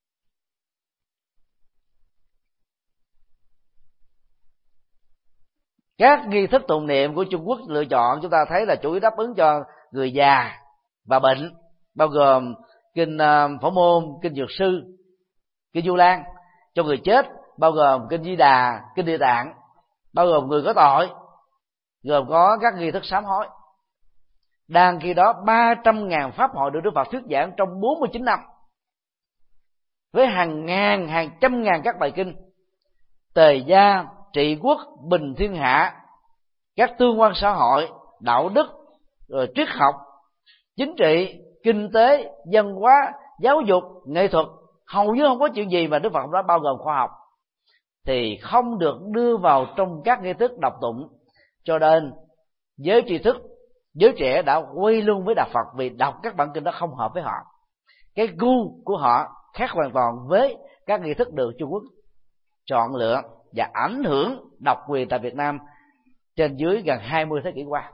[SPEAKER 2] Các nghi thức tụng niệm của Trung Quốc lựa chọn chúng ta thấy là chủ yếu đáp ứng cho người già và bệnh, bao gồm kinh Phổ Môn, kinh Dược Sư, kinh Du Lan. Cho người chết bao gồm kinh Di Đà, kinh Địa Tạng. Bao gồm người có tội, gồm có các nghi thức sám hối. Đang khi đó ba trăm ngàn pháp hội được Đức Phật thuyết giảng trong bốn mươi chín năm, với hàng ngàn, hàng trăm ngàn các bài kinh: Tề gia, trị quốc, bình thiên hạ, các tương quan xã hội, đạo đức, rồi triết học, chính trị, kinh tế, văn hóa, giáo dục, nghệ thuật. Hầu như không có chuyện gì mà Đức Phật đã bao gồm khoa học thì không được đưa vào trong các nghi thức đọc tụng. Cho nên giới tri thức, giới trẻ đã quay lưng với đạo Phật vì đọc các bản kinh đó không hợp với họ. Cái gu của họ khác hoàn toàn với các nghi thức được Trung Quốc chọn lựa và ảnh hưởng độc quyền tại Việt Nam trên dưới gần hai mươi thế kỷ qua.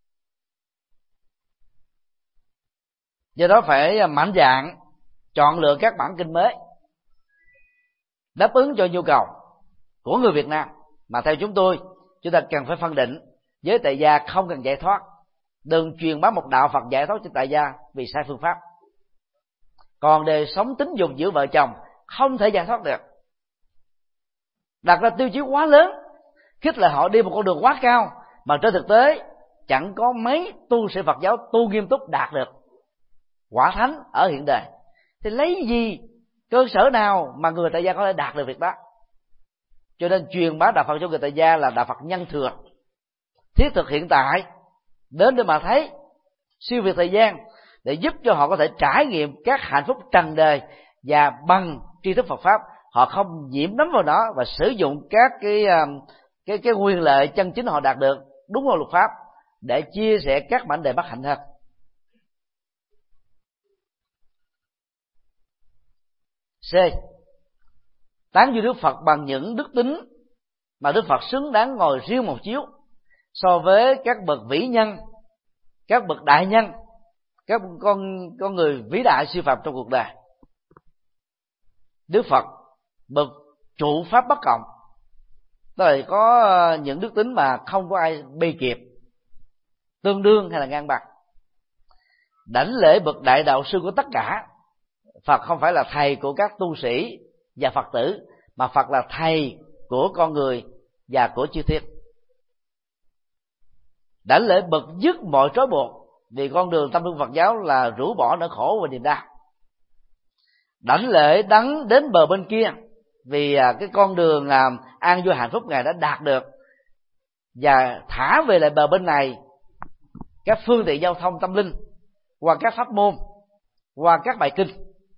[SPEAKER 2] Do đó phải mạnh dạn chọn lựa các bản kinh mới đáp ứng cho nhu cầu của người Việt Nam. Mà theo chúng tôi, chúng ta cần phải phân định giới tại gia không cần giải thoát, đừng truyền bá một đạo Phật giải thoát cho tại gia vì sai phương pháp. Còn đời sống tính dục giữa vợ chồng không thể giải thoát được, đặt ra tiêu chí quá lớn, khích lệ họ đi một con đường quá cao, mà trên thực tế chẳng có mấy tu sĩ Phật giáo tu nghiêm túc đạt được quả thánh ở hiện đời. Thì lấy gì, cơ sở nào mà người tại gia có thể đạt được việc đó? Cho nên truyền bá đạo Phật cho người tại gia là đạo Phật nhân thừa, thiết thực hiện tại, đến để mà thấy, siêu việt thời gian, để giúp cho họ có thể trải nghiệm các hạnh phúc trần đời và bằng tri thức Phật pháp họ không nhiễm đắm vào nó và sử dụng các cái cái cái quyền lợi chân chính họ đạt được đúng theo luật pháp để chia sẻ các mảnh đề bất hạnh hơn. C. Tán dương Đức Phật bằng những đức tính mà Đức Phật xứng đáng ngồi riêng một chiếu so với các bậc vĩ nhân, các bậc đại nhân, các con con người vĩ đại siêu phàm trong cuộc đời. Đức Phật bậc trụ pháp bất cộng, tức là có những đức tính mà không có ai bi kịp, tương đương hay là ngang bằng. Đảnh lễ bậc đại đạo sư của tất cả. Phật không phải là thầy của các tu sĩ và Phật tử, mà Phật là thầy của con người và của chư thiên. Đảnh lễ bậc dứt mọi trói buộc, vì con đường tâm linh Phật giáo là rũ bỏ nỗi khổ và niềm đau. Đảnh lễ đấng đến bờ bên kia, vì cái con đường an vui hạnh phúc Ngài đã đạt được, và thả về lại bờ bên này các phương tiện giao thông tâm linh qua các pháp môn, qua các bài kinh.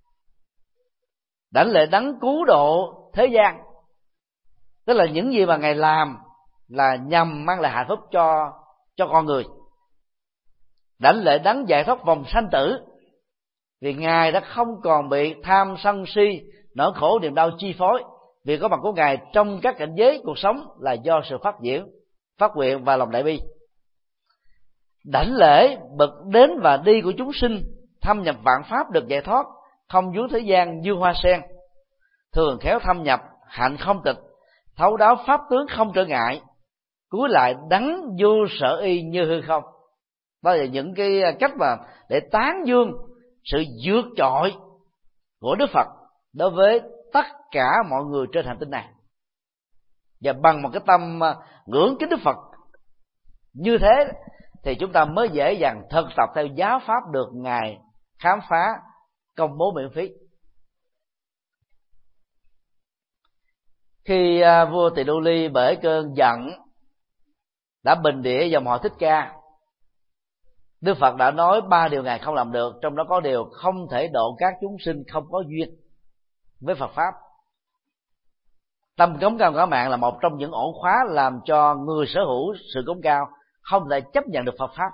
[SPEAKER 2] Đảnh lễ đấng cứu độ thế gian, tức là những gì mà Ngài làm là nhằm mang lại hạnh phúc cho cho con người. Đảnh lễ đấng giải thoát vòng sanh tử, vì Ngài đã không còn bị tham sân si nỗi khổ niềm đau chi phối, vì có mặt của Ngài trong các cảnh giới cuộc sống là do sự phát triển, phát nguyện và lòng đại bi. Đảnh lễ bậc đến và đi của chúng sinh, thâm nhập vạn pháp được giải thoát, không vướng thế gian như hoa sen, thường khéo thâm nhập hạnh không tịch, thấu đáo pháp tướng không trở ngại, cuối lại đắng vô sở y như hư không. Đó là những cái cách mà để tán dương sự vượt trội của Đức Phật đối với tất cả mọi người trên hành tinh này. Và bằng một cái tâm ngưỡng kính Đức Phật như thế thì chúng ta mới dễ dàng thực tập theo giáo pháp được Ngài khám phá, công bố miễn phí. Khi vua Tỳ Đô Ly bởi cơn giận đã bình địa dòng họ Thích Ca, Đức Phật đã nói ba điều Ngài không làm được, trong đó có điều không thể độ các chúng sinh không có duyên với Phật pháp. Tâm cống cao ngã mạn là một trong những ổ khóa làm cho người sở hữu sự cống cao không thể chấp nhận được Phật pháp.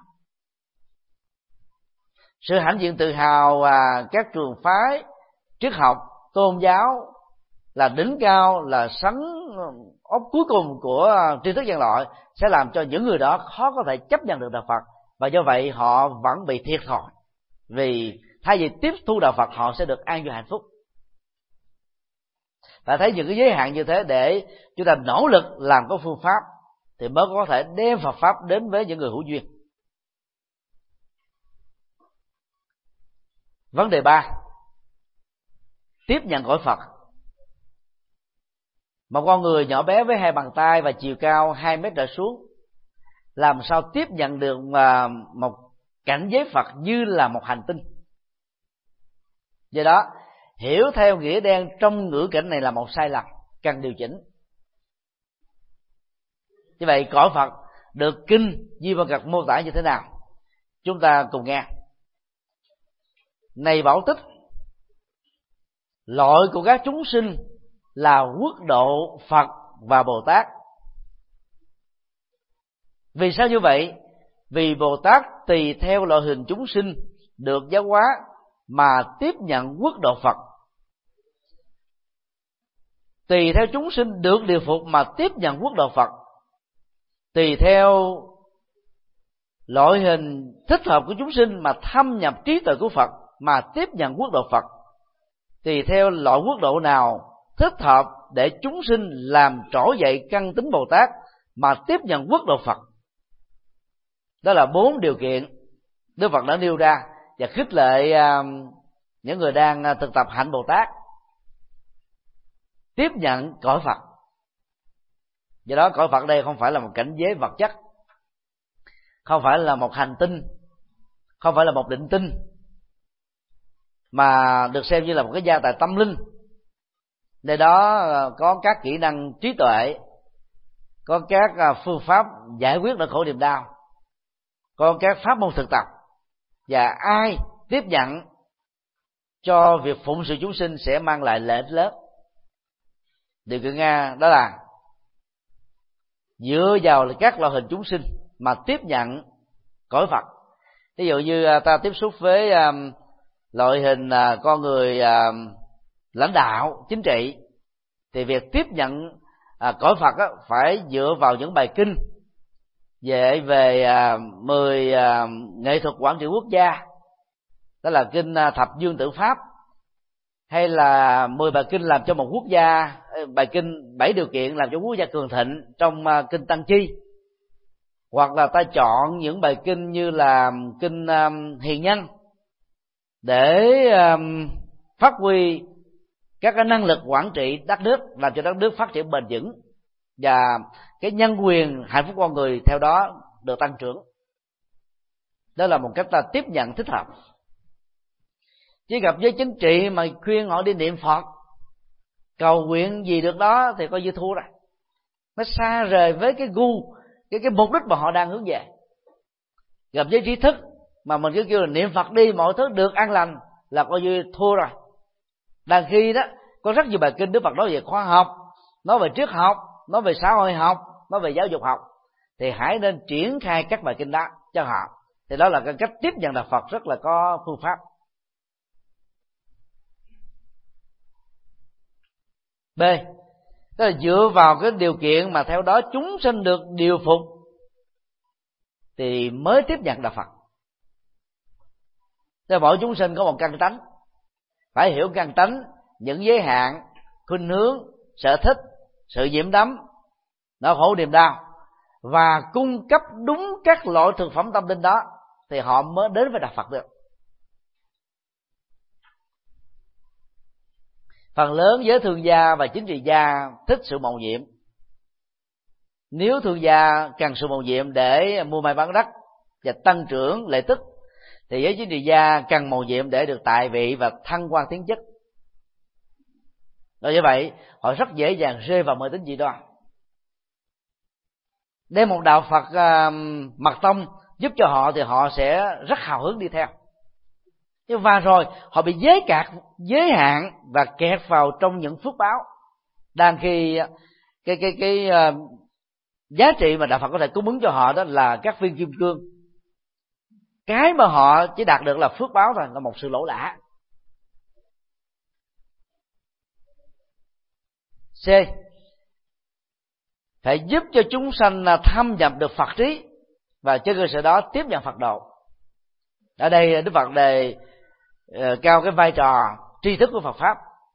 [SPEAKER 2] Sự hãnh diện tự hào và các trường phái triết học tôn giáo là đỉnh cao, là sánh ốc cuối cùng của tri thức nhân loại, sẽ làm cho những người đó khó có thể chấp nhận được đạo Phật, và do vậy họ vẫn bị thiệt thòi, vì thay vì tiếp thu đạo Phật họ sẽ được an vui hạnh phúc. Và thấy những cái giới hạn như thế, để chúng ta nỗ lực làm có phương pháp thì mới có thể đem Phật pháp đến với những người hữu duyên. Vấn đề ba, tiếp nhận cõi Phật. Một con người nhỏ bé với hai bàn tay và chiều cao hai mét trở xuống, làm sao tiếp nhận được một cảnh giới Phật như là một hành tinh? Do đó, hiểu theo nghĩa đen trong ngữ cảnh này là một sai lầm, cần điều chỉnh. Như vậy cõi Phật được kinh Di Bà Cật mô tả như thế nào? Chúng ta cùng nghe. Này Bảo Tích, loại của các chúng sinh là quốc độ Phật và Bồ Tát. Vì sao như vậy? Vì Bồ Tát tùy theo loại hình chúng sinh được giáo hóa mà tiếp nhận quốc độ Phật, tùy theo chúng sinh được điều phục mà tiếp nhận quốc độ Phật, tùy theo loại hình thích hợp của chúng sinh mà thâm nhập trí tuệ của Phật mà tiếp nhận quốc độ Phật, tùy theo loại quốc độ nào thích hợp để chúng sinh làm trỗi dậy căn tính Bồ Tát mà tiếp nhận quốc độ Phật. Đó là bốn điều kiện Đức Phật đã nêu ra và khích lệ những người đang thực tập hạnh Bồ Tát tiếp nhận cõi Phật. Do đó cõi Phật đây không phải là một cảnh giới vật chất, không phải là một hành tinh, không phải là một định tinh, mà được xem như là một cái gia tài tâm linh. Nơi đó có các kỹ năng trí tuệ, có các phương pháp giải quyết nỗi khổ niềm đau, có các pháp môn thực tập, và ai tiếp nhận cho việc phụng sự chúng sinh sẽ mang lại lợi ích lớn. Điều kiện A đó là dựa vào các loại hình chúng sinh mà tiếp nhận cõi Phật. Ví dụ như ta tiếp xúc với um, loại hình uh, con người uh, lãnh đạo chính trị, thì việc tiếp nhận uh, cõi Phật á, phải dựa vào những bài kinh về về uh, mười uh, nghệ thuật quản trị quốc gia, đó là kinh uh, Thập Dương Tự Pháp, hay là mười bài kinh làm cho một quốc gia, bài kinh bảy điều kiện làm cho quốc gia cường thịnh trong uh, kinh Tăng Chi. Hoặc là ta chọn những bài kinh như là kinh um, Hiền Nhân để um, phát huy các cái năng lực quản trị đất nước, làm cho đất nước phát triển bền vững và cái nhân quyền hạnh phúc con người theo đó được tăng trưởng. Đó là một cách ta tiếp nhận thích hợp. Chỉ gặp giới chính trị mà khuyên họ đi niệm Phật cầu nguyện gì được đó thì coi như thua rồi. Nó xa rời với cái gu, cái cái mục đích mà họ đang hướng về. Gặp giới trí thức mà mình cứ kêu là niệm Phật đi mọi thứ được an lành là coi như thua rồi. Đang khi đó có rất nhiều bài kinh Đức Phật nói về khoa học, nói về triết học, nói về xã hội học, nói về giáo dục học, thì hãy nên triển khai các bài kinh đó cho họ. Thì đó là cái cách tiếp nhận đạo Phật rất là có phương pháp. B, tức là dựa vào cái điều kiện mà theo đó chúng sinh được điều phục thì mới tiếp nhận đạo Phật. Tức là mỗi chúng sinh có một căn tánh, phải hiểu căn tánh, những giới hạn, khuynh hướng, sở thích, sự nhiễm đắm, nỗi khổ niềm đau, và cung cấp đúng các loại thực phẩm tâm linh đó thì họ mới đến với đạo Phật được. Phần lớn giới thương gia và chính trị gia thích sự mạo nhiệm. Nếu thương gia cần sự mạo nhiệm để mua may bán đắt và tăng trưởng lợi tức, thì giới chính trị gia cần mạo nhiệm để được tại vị và thăng quan tiến chức. Do như vậy, họ rất dễ dàng rơi vào mê tín dị đoan. Đem một đạo Phật uh, mật tông giúp cho họ thì họ sẽ rất hào hứng đi theo. Nhưng và rồi họ bị giới cạt, giới hạn và kẹt vào trong những phước báo. Đang khi cái cái cái uh, giá trị mà đạo Phật có thể cung ứng cho họ đó là các viên kim cương, cái mà họ chỉ đạt được là phước báo thôi, là một sự lỗ lã. C, phải giúp cho chúng sanh thâm nhập được Phật trí và trên cơ sở đó tiếp nhận Phật độ. Ở đây Đức Phật đề uh, cao cái vai trò tri thức của Phật pháp.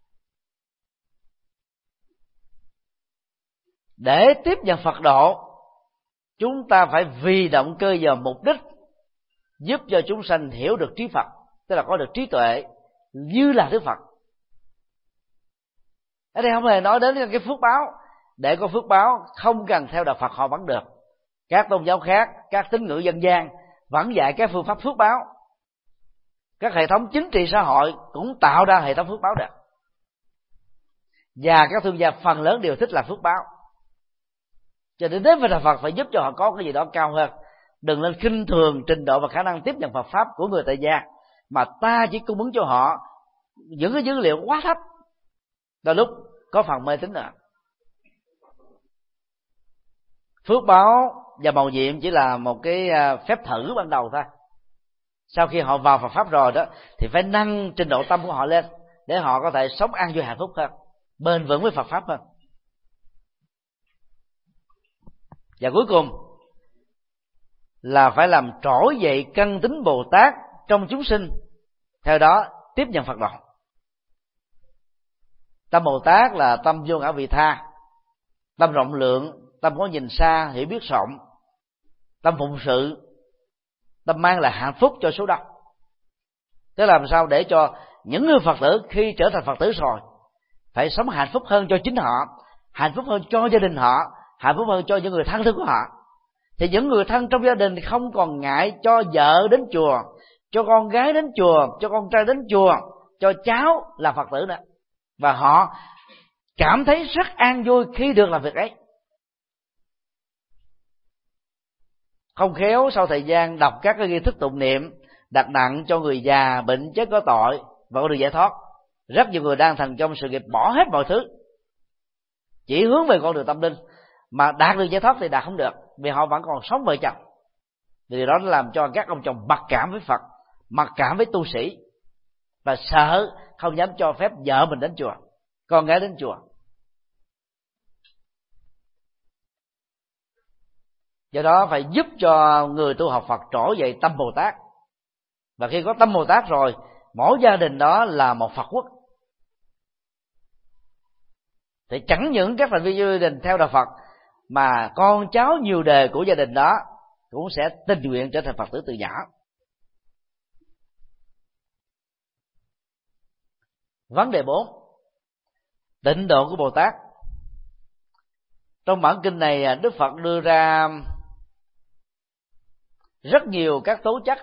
[SPEAKER 2] Để tiếp nhận Phật độ, chúng ta phải vì động cơ vào mục đích giúp cho chúng sanh hiểu được trí Phật, tức là có được trí tuệ như là Đức Phật. Ở đây không hề nói đến cái phước báo. Để có phước báo không cần theo đạo Phật họ vẫn được. Các tôn giáo khác, các tín ngưỡng dân gian vẫn dạy các phương pháp phước báo. Các hệ thống chính trị xã hội cũng tạo ra hệ thống phước báo được. Và các thương gia phần lớn đều thích làm phước báo. Cho nên đến với đạo Phật phải giúp cho họ có cái gì đó cao hơn. Đừng nên khinh thường trình độ và khả năng tiếp nhận Phật pháp của người tại gia, mà ta chỉ cung ứng cho họ những cái dữ liệu quá thấp, đôi lúc có phần mê tín nữa. Phước báo và mầu nhiệm chỉ là một cái phép thử ban đầu thôi. Sau khi họ vào Phật pháp rồi đó thì phải nâng trình độ tâm của họ lên để họ có thể sống an vui hạnh phúc hơn, bền vững với Phật pháp hơn. Và cuối cùng là phải làm trỗi dậy căn tính Bồ Tát trong chúng sinh, theo đó tiếp nhận Phật độ. Tâm Bồ Tát là tâm vô ngã vị tha, tâm rộng lượng, tâm có nhìn xa, hiểu biết rộng, tâm phụng sự, tâm mang là hạnh phúc cho số đông. Thế làm sao để cho những người Phật tử khi trở thành Phật tử rồi phải sống hạnh phúc hơn cho chính họ, hạnh phúc hơn cho gia đình họ, hạnh phúc hơn cho những người thân thương của họ. Thì những người thân trong gia đình không còn ngại cho vợ đến chùa, cho con gái đến chùa, cho con trai đến chùa, cho cháu là Phật tử nữa. Và họ cảm thấy rất an vui khi được làm việc ấy. Không khéo sau thời gian đọc các cái nghi thức tụng niệm đặt nặng cho người già, bệnh chết có tội và có được giải thoát, rất nhiều người đang thành trong sự nghiệp bỏ hết mọi thứ chỉ hướng về con đường tâm linh, mà đạt được giải thoát thì đạt không được, vì họ vẫn còn sống vợ chồng. Điều đó làm cho các ông chồng mặc cảm với Phật, mặc cảm với tu sĩ, và sợ không dám cho phép vợ mình đến chùa, con gái đến chùa. Do đó phải giúp cho người tu học Phật trỗi dậy tâm Bồ Tát. Và khi có tâm Bồ Tát rồi, mỗi gia đình đó là một Phật quốc. Thì chẳng những các thành viên gia đình theo đạo Phật, mà con cháu nhiều đời của gia đình đó cũng sẽ tình nguyện trở thành Phật tử từ nhỏ. Vấn đề bốn, tịnh độ của Bồ Tát. Trong bản kinh này Đức Phật đưa ra rất nhiều các tố chất,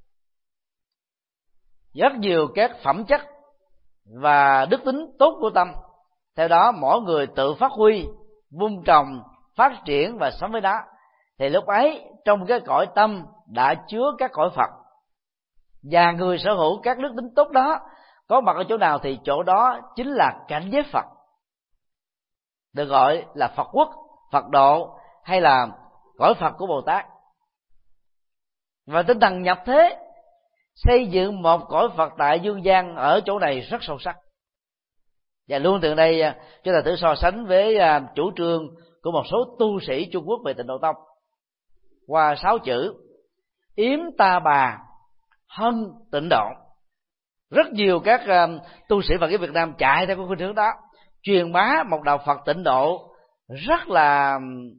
[SPEAKER 2] rất nhiều các phẩm chất và đức tính tốt của tâm. Theo đó mỗi người tự phát huy, vun trồng, phát triển và sống với nó, thì lúc ấy trong cái cõi tâm đã chứa các cõi Phật. Và người sở hữu các đức tính tốt đó có mặt ở chỗ nào thì chỗ đó chính là cảnh giới Phật, được gọi là Phật quốc, Phật độ, hay là cõi Phật của Bồ Tát. Và tinh thần nhập thế, xây dựng một cõi Phật tại dương gian ở chỗ này rất sâu sắc. Và luôn từ đây chúng ta thử so sánh với chủ trương của một số tu sĩ Trung Quốc về Tịnh Độ Tông qua sáu chữ: yếm ta bà hân tịnh độ. Rất nhiều các tu sĩ Phật giáo Việt Nam chạy theo cái khuynh hướng đó, truyền bá một đạo Phật tịnh độ rất là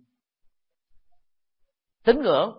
[SPEAKER 2] tín ngưỡng,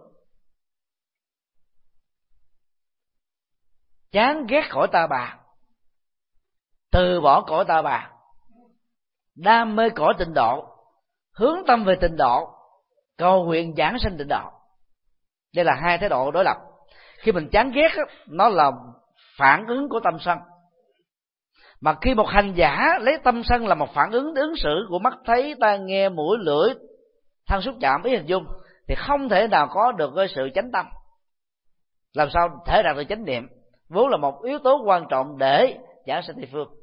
[SPEAKER 2] chán ghét cõi ta bà, từ bỏ cõi ta bà, đam mê cõi tịnh độ, hướng tâm về tịnh độ, cầu nguyện giảng sanh tịnh độ. Đây là hai thái độ đối lập. Khi mình chán ghét, nó là phản ứng của tâm sân. Mà khi một hành giả lấy tâm sân là một phản ứng ứng xử của mắt thấy, tai nghe, mũi, lưỡi, thân xúc chạm, ý hình dung, thì không thể nào có được cái sự chánh tâm. Làm sao thể đạt được chánh niệm, vốn là một yếu tố quan trọng để giảng sanh Tây phương.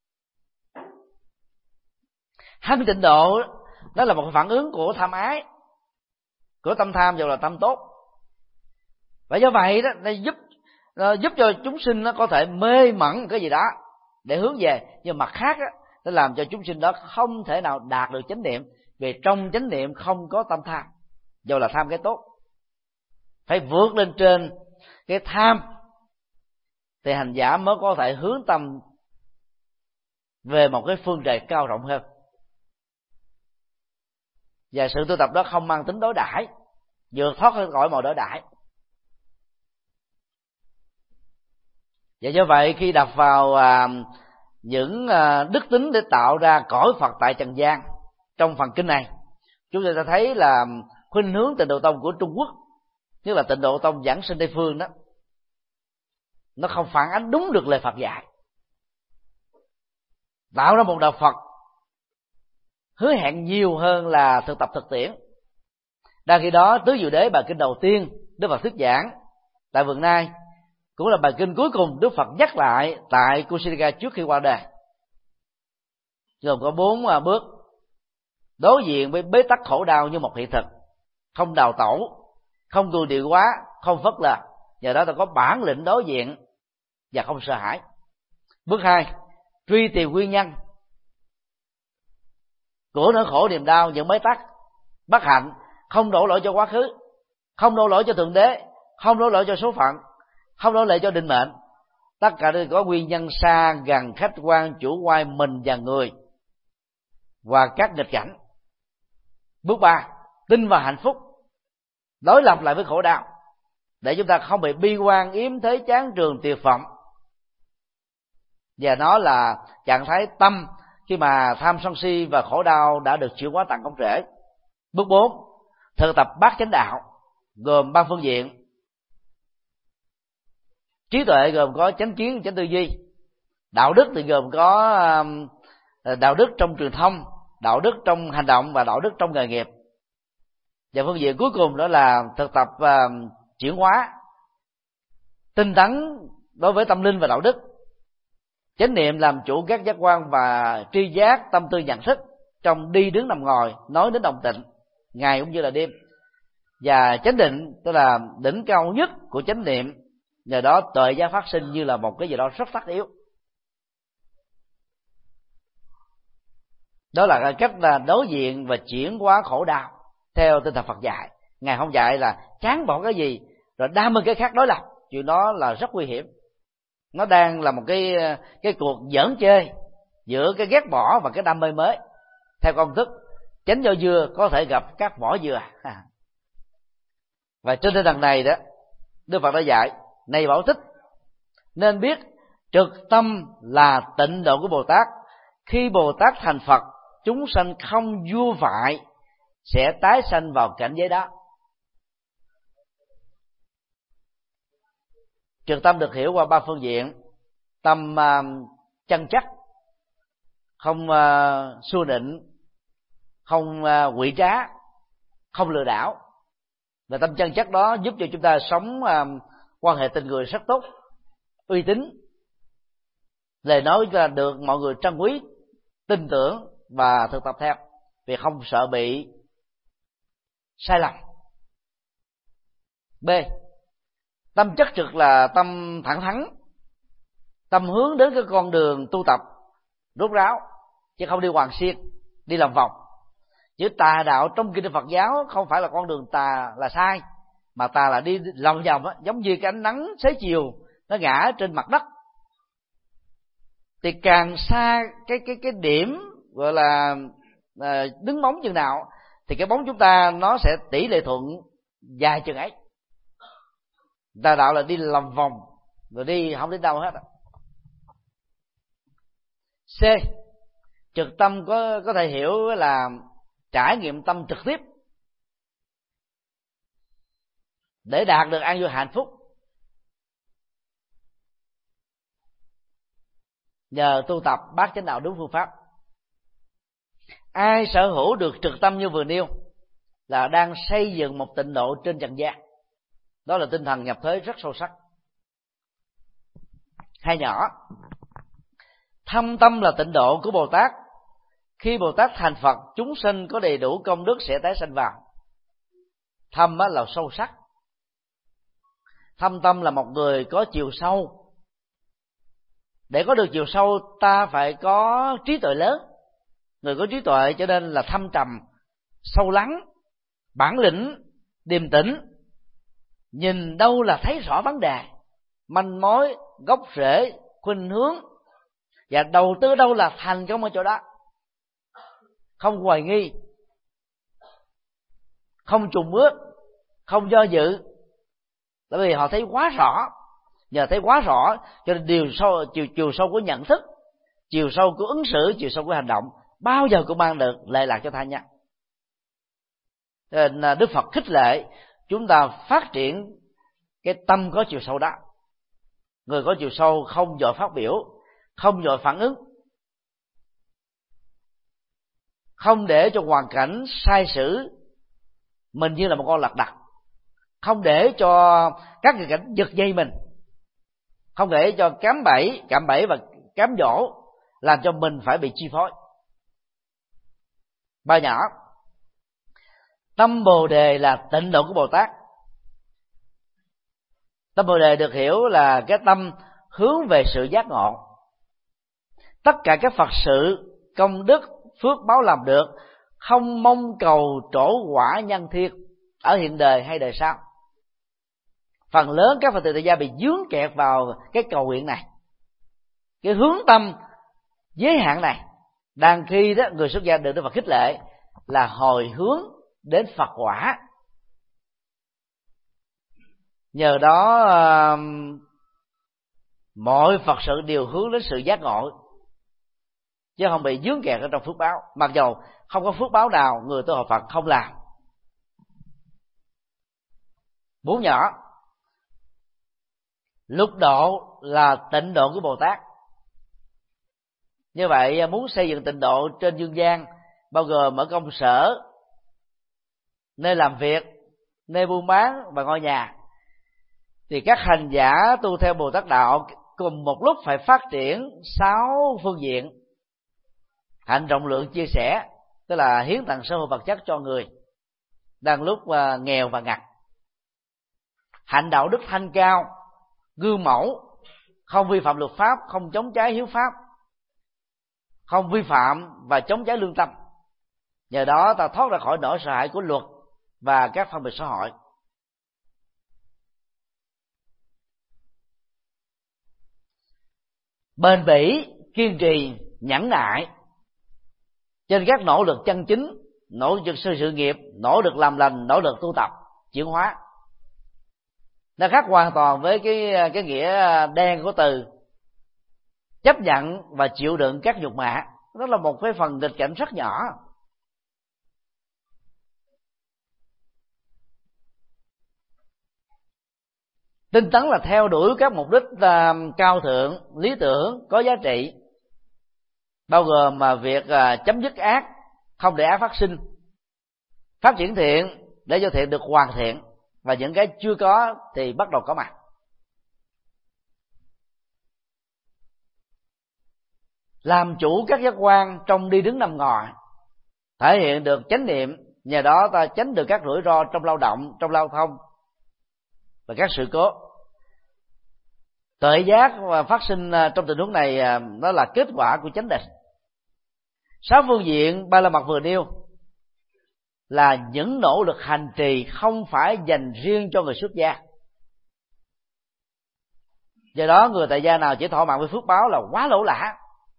[SPEAKER 2] Hân tịnh độ đó là một phản ứng của tham ái, của tâm tham, dù là tâm tốt. Và do vậy đó, nó giúp nó giúp cho chúng sinh nó có thể mê mẩn cái gì đó để hướng về, nhưng mặt khác đó, nó làm cho chúng sinh đó không thể nào đạt được chánh niệm, vì trong chánh niệm không có tâm tham, dù là tham cái tốt. Phải vượt lên trên cái tham thì hành giả mới có thể hướng tâm về một cái phương trời cao rộng hơn. Và sự tu tập đó không mang tính đối đãi, vượt thoát khỏi cõi mọi đối đãi. Và do vậy khi đọc vào à, những à, đức tính để tạo ra cõi Phật tại trần gian trong phần kinh này, chúng ta thấy là khuynh hướng Tịnh Độ Tông của Trung Quốc, tức là Tịnh Độ Tông giảng sinh Tây phương đó, nó không phản ánh đúng được lời Phật dạy, tạo ra một đạo Phật hứa hẹn nhiều hơn là thực tập thực tiễn. Đang khi đó Tứ Diệu Đế bài kinh đầu tiên Đức Phật thuyết giảng tại Vườn Nai cũng là bài kinh cuối cùng Đức Phật nhắc lại tại Kusinaga trước khi qua đời, gồm có bốn bước: đối diện với bế tắc khổ đau như một hiện thực, không đào tẩu, không tu điệu quá, không phớt lờ, nhờ đó ta có bản lĩnh đối diện và không sợ hãi. Bước hai, truy tìm nguyên nhân của nỗi khổ niềm đau, những bế tắc bất hạnh, không đổ lỗi cho quá khứ, không đổ lỗi cho Thượng Đế, không đổ lỗi cho số phận, không đổ lỗi cho định mệnh. Tất cả đều có nguyên nhân xa gần, khách quan, chủ quan mình và người, và các nghịch cảnh. Bước ba, tin vào hạnh phúc, đối lập lại với khổ đau, để chúng ta không bị bi quan, yếm thế, chán trường, tuyệt vọng. Và nó là trạng thái tâm khi mà tham sân si và khổ đau đã được chuyển hóa tận gốc rễ. Bước bốn, thực tập bát chánh đạo, gồm ba phương diện: trí tuệ gồm có chánh kiến, chánh tư duy; đạo đức thì gồm có đạo đức trong truyền thông, đạo đức trong hành động và đạo đức trong nghề nghiệp; và phương diện cuối cùng đó là thực tập uh, chuyển hóa tinh tấn đối với tâm linh và đạo đức. Chánh niệm làm chủ các giác quan và tri giác, tâm tư, nhận thức, trong đi đứng nằm ngồi, nói đến đồng tịnh, ngày cũng như là đêm. Và chánh định tức là đỉnh cao nhất của chánh niệm, nhờ đó tuệ giác phát sinh như là một cái gì đó rất tất yếu. Đó là cách là đối diện và chuyển hóa khổ đau theo tinh thần Phật dạy. Ngài không dạy là chán bỏ cái gì rồi đam mê cái khác đối lập, chuyện đó là rất nguy hiểm. Nó đang là một cái cái cuộc giỡn chơi giữa cái ghét bỏ và cái đam mê mới. Theo công thức chánh do dưa có thể gặp các vỏ dừa. Và trên tinh thần này đó, Đức Phật đã dạy: này Bảo Tích, nên biết trực tâm là tịnh độ của Bồ Tát. Khi Bồ Tát thành Phật, chúng sanh không vua vại sẽ tái sanh vào cảnh giới đó. Trực tâm được hiểu qua ba phương diện: tâm uh, chân chắc, không uh, xua nịnh, không uh, quỷ trá, không lừa đảo. Và tâm chân chắc đó giúp cho chúng ta sống uh, quan hệ tình người rất tốt, uy tín, lời nói của chúng ta được mọi người trân quý, tin tưởng và thực tập theo, vì không sợ bị sai lầm. B. Tâm chất trực là tâm thẳng thắn, tâm hướng đến cái con đường tu tập rốt ráo, chứ không đi hoàng xiên, đi lòng vòng. Chữ tà đạo trong kinh Phật giáo không phải là con đường tà là sai, mà tà là đi lòng vòng á, giống như cái ánh nắng xế chiều nó ngã trên mặt đất. Thì càng xa cái cái cái điểm gọi là à, đứng bóng chừng nào thì cái bóng chúng ta nó sẽ tỷ lệ thuận dài chừng ấy. Tà đạo là đi lòng vòng rồi đi không đến đâu hết. C. Trực tâm có có thể hiểu là trải nghiệm tâm trực tiếp để đạt được an vui hạnh phúc nhờ tu tập bát chánh đạo đúng phương pháp. Ai sở hữu được trực tâm như vừa nêu là đang xây dựng một tịnh độ trên trần gian. Đó là tinh thần nhập thế rất sâu sắc. Hai nhỏ. Thâm tâm là tịnh độ của Bồ Tát. Khi Bồ Tát thành Phật, chúng sinh có đầy đủ công đức sẽ tái sanh vào. Thâm là sâu sắc. Thâm tâm là một người có chiều sâu. Để có được chiều sâu ta phải có trí tuệ lớn. Người có trí tuệ cho nên là thâm trầm, sâu lắng, bản lĩnh, điềm tĩnh, nhìn đâu là thấy rõ vấn đề, manh mối, gốc rễ, khuynh hướng, và đầu tư đâu là thành công ở chỗ đó. Không hoài nghi, không trùng bước, không do dự, bởi vì họ thấy quá rõ. Nhờ thấy quá rõ cho nên điều sâu, chiều, chiều sâu của nhận thức, chiều sâu của ứng xử, chiều sâu của hành động bao giờ cũng mang được lệ lạc cho tha nhân. Nên Đức Phật khích lệ chúng ta phát triển cái tâm có chiều sâu đó. Người có chiều sâu không vội phát biểu, không vội phản ứng, không để cho hoàn cảnh sai sử mình như là một con lạc đà, không để cho các nghịch cảnh giật dây mình, không để cho cám bẫy, cạm bẫy và cám dỗ làm cho mình phải bị chi phối. Ba nhỏ. Tâm Bồ Đề là tịnh độ của Bồ Tát. Tâm Bồ Đề được hiểu là cái tâm hướng về sự giác ngộ. Tất cả các Phật sự, công đức, phước báo làm được, không mong cầu trổ quả nhân thiên ở hiện đời hay đời sau. Phần lớn các Phật tử tại gia bị vướng kẹt vào cái cầu nguyện này, cái hướng tâm giới hạn này. Đang khi đó người xuất gia được Đức Phật khích lệ là hồi hướng đến Phật quả. Nhờ đó uh, mọi Phật sự đều hướng đến sự giác ngộ, chứ không bị vướng kẹt ở trong phước báo. Mặc dầu không có phước báo nào người tu học Phật không làm. Bốn nhỏ. Lục độ là tịnh độ của Bồ Tát. Như vậy muốn xây dựng tịnh độ trên dương gian, bao gồm ở công sở, nơi làm việc, nơi buôn bán và ngôi nhà, thì các hành giả tu theo Bồ Tát đạo cùng một lúc phải phát triển sáu phương diện: hạnh, rộng lượng, chia sẻ, tức là hiến tặng sở hữu vật chất cho người đang lúc uh, nghèo và ngặt. Hạnh đạo đức thanh cao, gương mẫu, không vi phạm luật pháp, không chống trái hiếu pháp, không vi phạm và chống trái lương tâm. Nhờ đó ta thoát ra khỏi nỗi sợ hãi của luật và các phân biệt xã hội. Bền bỉ, kiên trì, nhẫn nại trên các nỗ lực chân chính, nỗ lực sự sự nghiệp, nỗ lực làm lành, nỗ lực tu tập, chuyển hóa. Nó khác hoàn toàn với cái cái nghĩa đen của từ chấp nhận và chịu đựng các nhục mạ. Đó là một cái phần nghịch cảnh rất nhỏ. Tinh tấn là theo đuổi các mục đích uh, cao thượng, lý tưởng, có giá trị, bao gồm mà việc uh, chấm dứt ác, không để ác phát sinh, phát triển thiện để cho thiện được hoàn thiện, và những cái chưa có thì bắt đầu có mặt. Làm chủ các giác quan trong đi đứng nằm ngồi, thể hiện được chánh niệm, nhờ đó ta tránh được các rủi ro trong lao động, trong giao thông và các sự cố. Tuệ giác và phát sinh trong tình huống này đó là kết quả của chánh định. Sáu phương diện ba la mật vừa nêu là những nỗ lực hành trì không phải dành riêng cho người xuất gia. Do đó người tại gia nào chỉ thỏa mãn với phước báo là quá lỗ lã,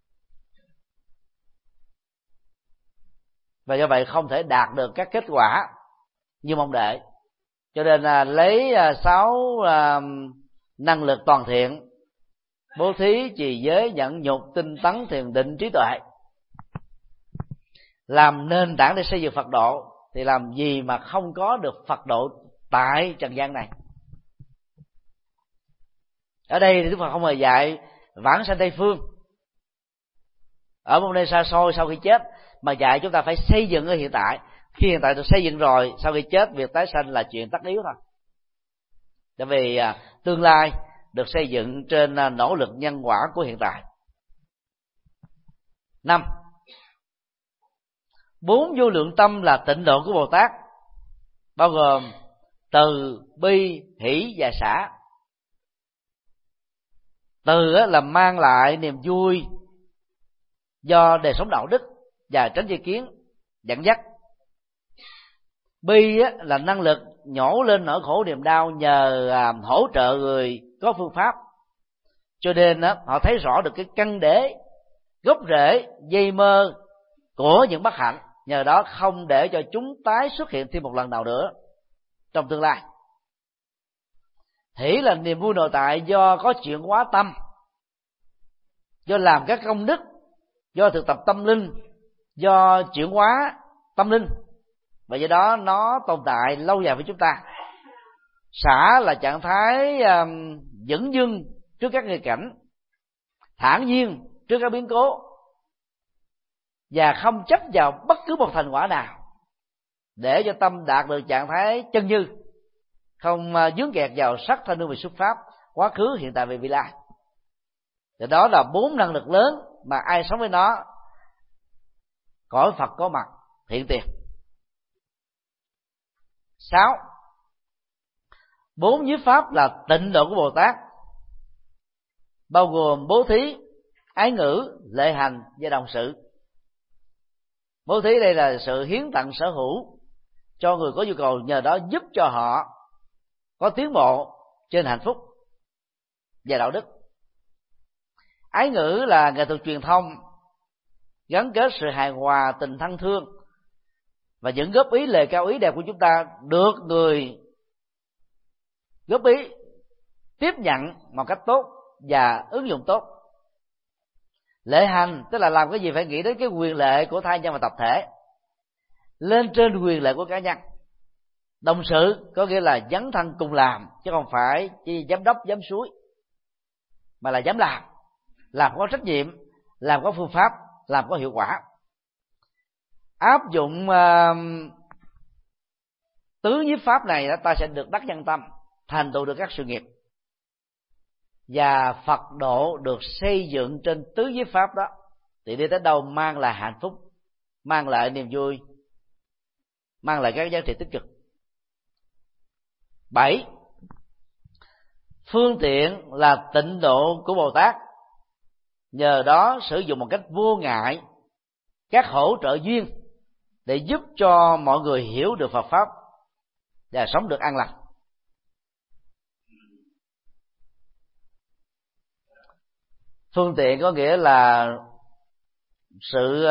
[SPEAKER 2] và do vậy không thể đạt được các kết quả như mong đợi. Cho nên là lấy sáu năng lực toàn thiện: bố thí, trì giới, nhẫn nhục, tinh tấn, thiền định, trí tuệ làm nền tảng để xây dựng Phật độ, thì làm gì mà không có được Phật độ tại trần gian này. Ở đây thì Đức Phật không hề dạy vãng sanh Tây Phương ở một nơi xa xôi sau khi chết, mà dạy chúng ta phải xây dựng ở hiện tại. Khi hiện tại được xây dựng rồi, sau khi chết việc tái sanh là chuyện tất yếu thôi. Tại vì à, tương lai được xây dựng trên à, nỗ lực nhân quả của hiện tại. Năm, bốn vô lượng tâm là tịnh độ của Bồ Tát, bao gồm từ, bi, hỷ và xả. Từ là mang lại niềm vui do đời sống đạo đức và tránh tri kiến dẫn dắt. Bi là năng lực nhổ lên nỗi khổ niềm đau nhờ hỗ trợ người có phương pháp, cho nên họ thấy rõ được cái căn đế, gốc rễ, dây mơ của những bất hạnh, nhờ đó không để cho chúng tái xuất hiện thêm một lần nào nữa trong tương lai. Hỷ là niềm vui nội tại do có chuyển hóa tâm, do làm các công đức, do thực tập tâm linh, do chuyển hóa tâm linh, và do đó nó tồn tại lâu dài với chúng ta. Xả là trạng thái um, dửng dưng trước các nghịch cảnh, thản nhiên trước các biến cố, và không chấp vào bất cứ một thành quả nào, để cho tâm đạt được trạng thái chân như, không uh, dướng kẹt vào sắc thanh hương vị xuất pháp, quá khứ, hiện tại và vị lai. Thì đó là bốn năng lực lớn mà ai sống với nó, cõi Phật có mặt hiện tiền. Sáu, bốn nhiếp pháp là tịnh độ của Bồ Tát, bao gồm bố thí, ái ngữ, lệ hành và đồng sự. Bố thí đây là sự hiến tặng sở hữu cho người có nhu cầu, nhờ đó giúp cho họ có tiến bộ trên hạnh phúc và đạo đức. Ái ngữ là nghệ thuật truyền thông gắn kết sự hài hòa, tình thân thương, và những góp ý, lời cao ý đẹp của chúng ta được người góp ý tiếp nhận một cách tốt và ứng dụng tốt. Lệ hành tức là làm cái gì phải nghĩ đến cái quyền lệ của tha nhân và tập thể lên trên quyền lệ của cá nhân. Đồng sự có nghĩa là dấn thân cùng làm, chứ không phải chỉ giám đốc giám suối, mà là dám làm, làm có trách nhiệm, làm có phương pháp, làm có hiệu quả. Áp dụng uh, tứ nhiếp pháp này, ta sẽ được đắc nhân tâm, thành tựu được các sự nghiệp, và Phật độ được xây dựng trên tứ nhiếp pháp đó, thì đi tới đâu mang lại hạnh phúc mang lại niềm vui, mang lại các giá trị tích cực. Bảy, phương tiện là tịnh độ của Bồ Tát, nhờ đó sử dụng một cách vô ngại các hỗ trợ duyên để giúp cho mọi người hiểu được Phật pháp và sống được an lành. Phương tiện có nghĩa là sự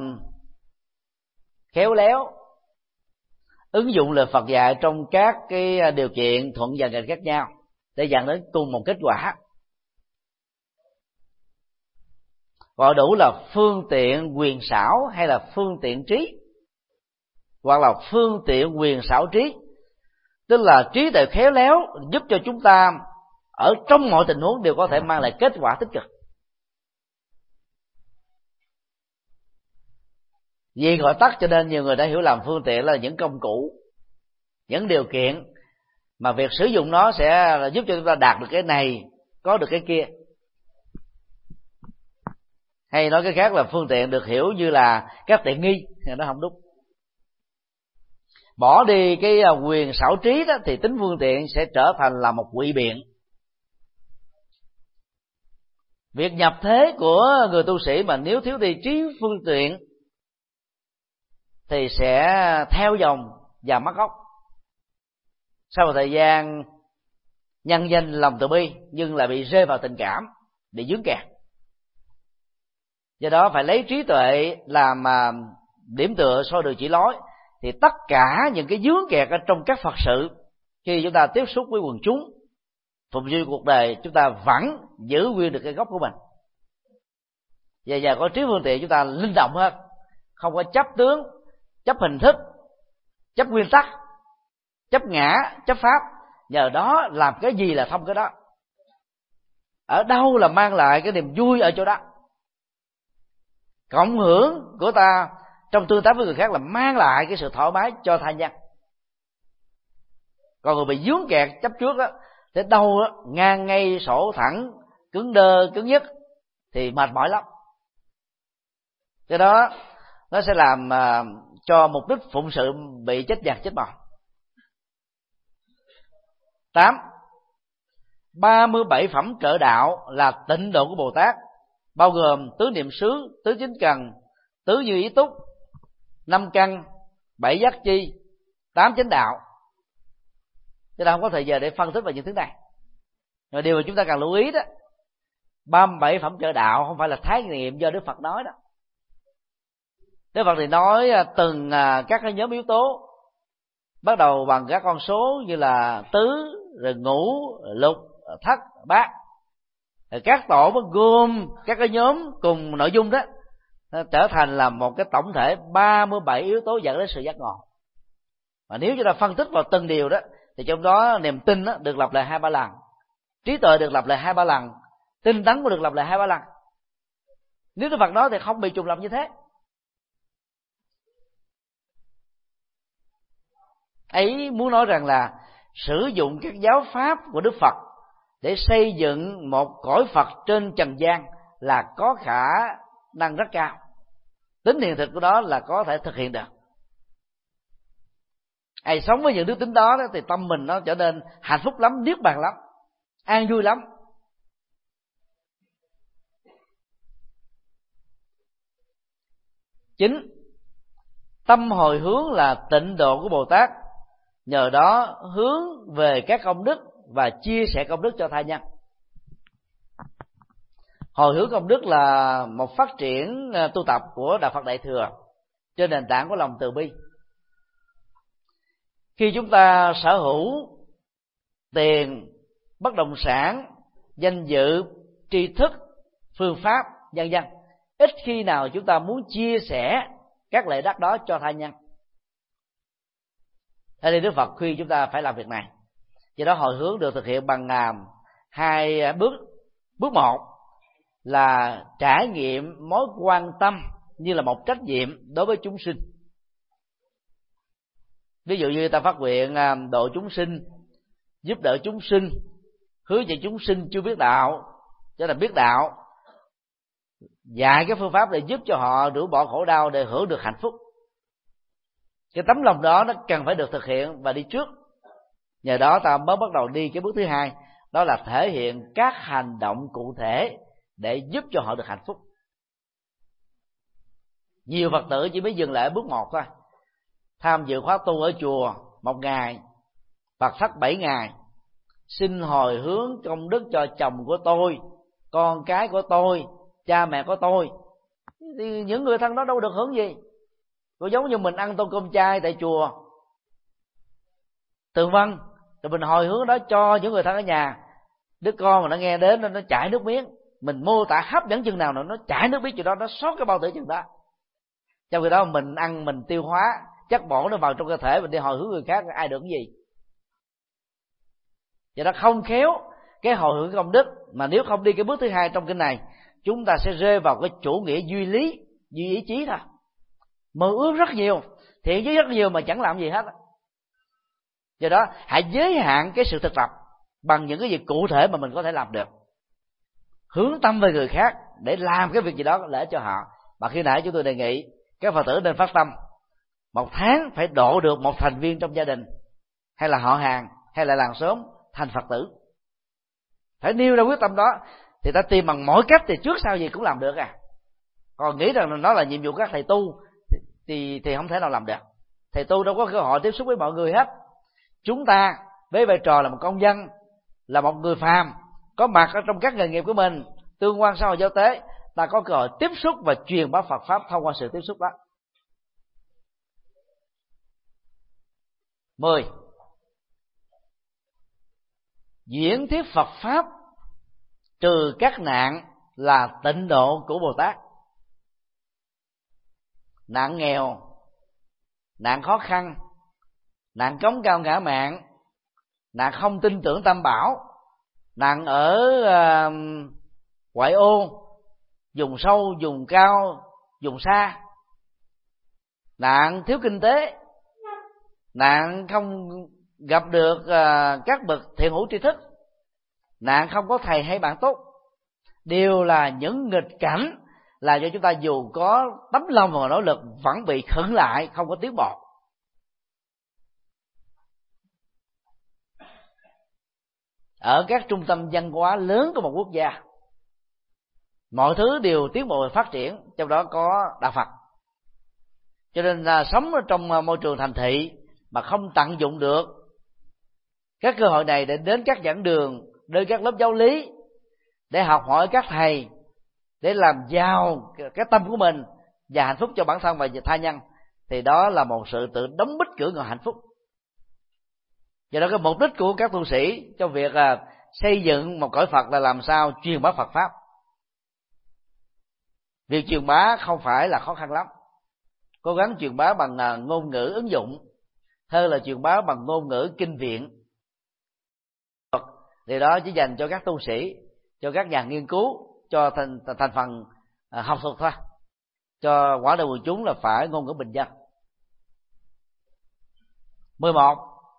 [SPEAKER 2] khéo léo ứng dụng lời Phật dạy trong các cái điều kiện thuận và nghịch khác nhau để dẫn đến cùng một kết quả. Gọi đủ là phương tiện quyền xảo hay là phương tiện trí, hoặc là phương tiện quyền xảo trí, tức là trí tuệ khéo léo giúp cho chúng ta ở trong mọi tình huống đều có thể mang lại kết quả tích cực. Vì gọi tắt cho nên nhiều người đã hiểu lầm phương tiện là những công cụ, những điều kiện mà việc sử dụng nó sẽ giúp cho chúng ta đạt được cái này, có được cái kia. Hay nói cái khác là phương tiện được hiểu như là các tiện nghi, nó không đúng. Bỏ đi cái quyền xảo trí đó thì tính phương tiện sẽ trở thành là một ngụy biện. Việc nhập thế của người tu sĩ mà nếu thiếu đi trí phương tiện thì sẽ theo dòng và mất gốc. Sau một thời gian nhân danh lòng từ bi nhưng lại bị rơi vào tình cảm, bị vướng kẹt. Do đó phải lấy trí tuệ làm điểm tựa soi đường chỉ lối, thì tất cả những cái vướng kẹt ở trong các Phật sự, khi chúng ta tiếp xúc với quần chúng, phục vụ cuộc đời, chúng ta vẫn giữ nguyên được cái gốc của mình. Và giờ có trí phương tiện chúng ta linh động hơn, không có chấp tướng, chấp hình thức, chấp nguyên tắc, chấp ngã, chấp pháp. Nhờ đó làm cái gì là thông cái đó, ở đâu là mang lại cái niềm vui ở chỗ đó. Cộng hưởng của ta trong tương tác với người khác là mang lại cái sự thoải mái cho tha nhân. Còn người bị vướng kẹt chấp trước đó, tới đâu đó, ngang ngay sổ thẳng, cứng đơ cứng nhất thì mệt mỏi lắm. Cái đó nó sẽ làm uh, cho mục đích phụng sự bị chết nhạt chết mòn. Tám, ba mươi bảy phẩm trợ đạo là tịnh độ của Bồ Tát, bao gồm tứ niệm xứ, tứ chính cần, tứ như ý túc, năm căn, bảy giác chi, tám chánh đạo. Chúng ta không có thời giờ để phân tích vào những thứ này. Rồi điều mà chúng ta cần lưu ý đó, ba mươi bảy phẩm trợ đạo không phải là khái niệm do Đức Phật nói đó. Đức Phật thì nói từng các cái nhóm yếu tố, bắt đầu bằng các con số như là tứ, rồi ngũ, lục, thất, bát. Rồi các tổ mới gồm các cái nhóm cùng nội dung đó, trở thành là một cái tổng thể ba mươi bảy yếu tố dẫn đến sự giác ngộ. Và nếu chúng ta phân tích vào từng điều đó, thì trong đó niềm tin đó được lặp lại hai ba lần, trí tuệ được lặp lại hai ba lần, tinh tấn cũng được lặp lại hai ba lần. Nếu Đức Phật nói thì không bị trùng lặp như thế. Ấy muốn nói rằng là sử dụng các giáo pháp của Đức Phật để xây dựng một cõi Phật trên trần gian là có khả năng rất cao. Tính hiện thực của đó là có thể thực hiện được. Ai sống với những đức tính đó thì tâm mình nó trở nên hạnh phúc lắm, niết bàn lắm, an vui lắm. Chính, tâm hồi hướng là tịnh độ của Bồ Tát, nhờ đó hướng về các công đức và chia sẻ công đức cho tha nhân. Hồi hướng công đức là một phát triển tu tập của Đạo Phật Đại Thừa trên nền tảng của lòng từ bi. Khi chúng ta sở hữu tiền, bất động sản, danh dự, tri thức, phương pháp, vân vân, ít khi nào chúng ta muốn chia sẻ các lợi đắc đó cho tha nhân. Thế nên Đức Phật khuyên chúng ta phải làm việc này. Do đó hồi hướng được thực hiện bằng hai bước. Bước một là trải nghiệm mối quan tâm như là một trách nhiệm đối với chúng sinh. Ví dụ như ta phát nguyện độ chúng sinh, giúp đỡ chúng sinh, hướng dẫn chúng sinh chưa biết đạo cho là biết đạo, dạy cái phương pháp để giúp cho họ rũ bỏ khổ đau để hưởng được hạnh phúc. Cái tấm lòng đó nó cần phải được thực hiện và đi trước. Nhờ đó ta mới bắt đầu đi cái bước thứ hai, đó là thể hiện các hành động cụ thể để giúp cho họ được hạnh phúc. Nhiều Phật tử chỉ mới dừng lại ở bước một thôi. Tham dự khóa tu ở chùa một ngày, Phật thất bảy ngày, xin hồi hướng công đức cho chồng của tôi, con cái của tôi, cha mẹ của tôi. Thì những người thân đó đâu được hưởng gì. Cũng giống như mình ăn tô cơm chay tại chùa Tường Vân, rồi mình hồi hướng đó cho những người thân ở nhà. Đứa con mà nó nghe đến nó chảy nước miếng, mình mô tả hấp dẫn chừng nào nó chảy nước miếng chừng đó, nó xót cái bao tử chừng đó. Trong khi đó mình ăn mình tiêu hóa, chất bổ nó vào trong cơ thể, mình đi hồi hướng người khác, ai được cái gì. Vậy đó, không khéo cái hồi hướng công đức, mà nếu không đi cái bước thứ hai trong kinh này, chúng ta sẽ rơi vào cái chủ nghĩa duy lý, duy ý chí thôi. Mơ ước rất nhiều, thiện chí rất nhiều mà chẳng làm gì hết. Do đó hãy giới hạn cái sự thực tập bằng những cái việc cụ thể mà mình có thể làm được. Hướng tâm về người khác để làm cái việc gì đó có lợi cho họ. Và khi nãy chúng tôi đề nghị các Phật tử nên phát tâm một tháng phải độ được một thành viên trong gia đình, hay là họ hàng, hay là làng xóm thành Phật tử. Phải nêu ra quyết tâm đó, thì ta tìm bằng mọi cách thì trước sau gì cũng làm được à. Còn nghĩ rằng nó là nhiệm vụ các thầy tu thì, thì, thì không thể nào làm được. Thầy tu đâu có cơ hội tiếp xúc với mọi người hết. Chúng ta với vai trò là một công dân, là một người phàm, có mặt ở trong các nghề nghiệp của mình, tương quan xã hội giao tế, ta có cơ hội tiếp xúc và truyền bá Phật pháp thông qua sự tiếp xúc đó. Mười, diễn thuyết Phật pháp trừ các nạn là tịnh độ của Bồ Tát. Nạn nghèo, nạn khó khăn, nạn cống cao ngã mạn, nạn không tin tưởng Tam Bảo, nạn ở uh, ngoại ô, vùng sâu, vùng cao, vùng xa, nạn thiếu kinh tế, nạn không gặp được uh, các bậc thiện hữu tri thức, nạn không có thầy hay bạn tốt, đều là những nghịch cảnh làm cho chúng ta dù có tấm lòng và nỗ lực vẫn bị khựng lại, không có tiến bộ. Ở các trung tâm văn hóa lớn của một quốc gia, mọi thứ đều tiến bộ và phát triển, trong đó có đạo Phật. Cho nên là sống ở trong môi trường thành thị mà không tận dụng được các cơ hội này để đến các giảng đường, đến các lớp giáo lý, để học hỏi các thầy, để làm giàu cái tâm của mình và hạnh phúc cho bản thân và tha nhân, thì đó là một sự tự đóng bích cửa ngõ hạnh phúc. Do đó cái mục đích của các tu sĩ trong việc là xây dựng một cõi Phật là làm sao truyền bá Phật pháp. Việc truyền bá không phải là khó khăn lắm, cố gắng truyền bá bằng ngôn ngữ ứng dụng hơn là truyền bá bằng ngôn ngữ kinh viện. Điều đó chỉ dành cho các tu sĩ, cho các nhà nghiên cứu, cho thành, thành phần học thuật thôi. Cho quảng đại quần chúng là phải ngôn ngữ bình dân. Mười một,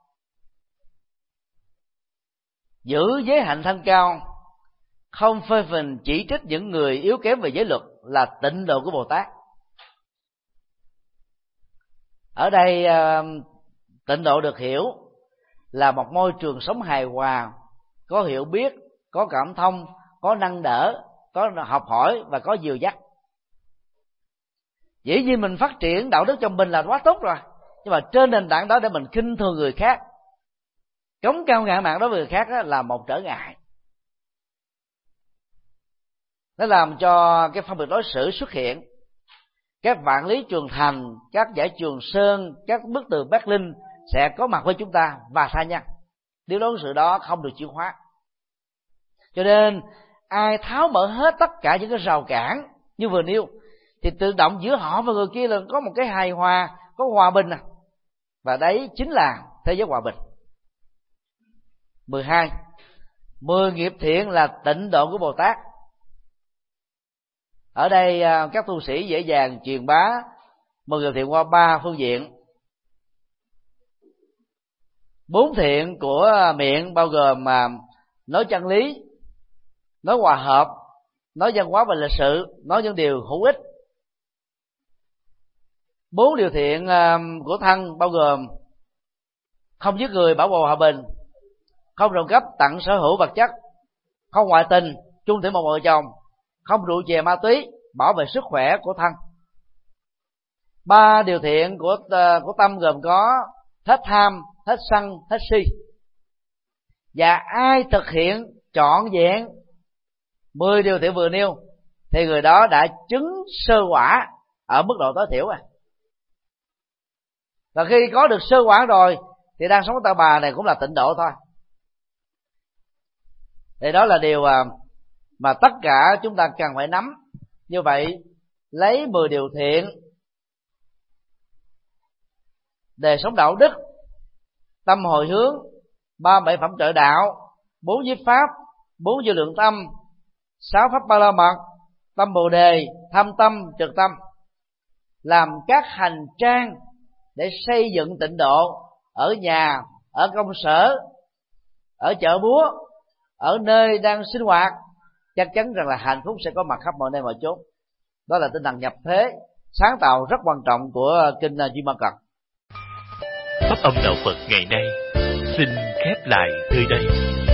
[SPEAKER 2] giữ giới hạnh thanh cao, không phê bình chỉ trích những người yếu kém về giới luật là tịnh độ của Bồ Tát. Ở đây tịnh độ được hiểu là một môi trường sống hài hòa, có hiểu biết, có cảm thông, có nâng đỡ, có học hỏi và có dìu dắt. Dĩ nhiên mình phát triển đạo đức trong mình là quá tốt rồi, nhưng mà trên nền tảng đó để mình khinh thường người khác, cống cao ngạo mạn đối với người khác là một trở ngại. Nó làm cho cái phân biệt đối xử xuất hiện. Các vạn lý Trường Thành, các giải Trường Sơn, các bức tường Bắc Linh sẽ có mặt với chúng ta và tha nhân. Nếu đối xử đó không được chuyển hóa. Cho nên ai tháo mở hết tất cả những cái rào cản như vừa nêu, thì tự động giữa họ và người kia là có một cái hài hòa, có hòa bình à. Và đấy chính là thế giới hòa bình. Mười hai, mười nghiệp thiện là tịnh độ của Bồ Tát. Ở đây các tu sĩ dễ dàng truyền bá mười nghiệp thiện qua ba phương diện. Bốn thiện của miệng bao gồm mà nói chân lý, nói hòa hợp, nói văn hóa và lịch sự, nói những điều hữu ích. Bốn điều thiện của thân bao gồm không giết người, bảo vệ hòa bình, không trộm cắp, tặng sở hữu vật chất, không ngoại tình, chung thủy một vợ chồng, không rượu chè ma túy, bảo vệ sức khỏe của thân. Ba điều thiện của của tâm gồm có hết tham, hết sân, hết si. Và ai thực hiện trọn vẹn mười điều thiện vừa nêu thì người đó đã chứng sơ quả ở mức độ tối thiểu à. Và khi có được sơ quả rồi thì đang sống tại bà này cũng là tịnh độ thôi. Thì đó là điều mà tất cả chúng ta cần phải nắm. Như vậy lấy mười điều thiện, đề sống đạo đức, tâm hồi hướng, ba bảy phẩm trợ đạo, bốn nhiếp pháp, bốn vô lượng tâm, sáu pháp ba la mật, tâm bồ đề, tham tâm, trực tâm, làm các hành trang để xây dựng tịnh độ ở nhà, ở công sở, ở chợ búa, ở nơi đang sinh hoạt, chắc chắn rằng là hạnh phúc sẽ có mặt khắp mọi nơi mọi chốn. Đó là tinh thần nhập thế sáng tạo rất quan trọng của kinh Duy Ma Cật.
[SPEAKER 3] Pháp âm đạo Phật ngày nay xin khép lại nơi đây.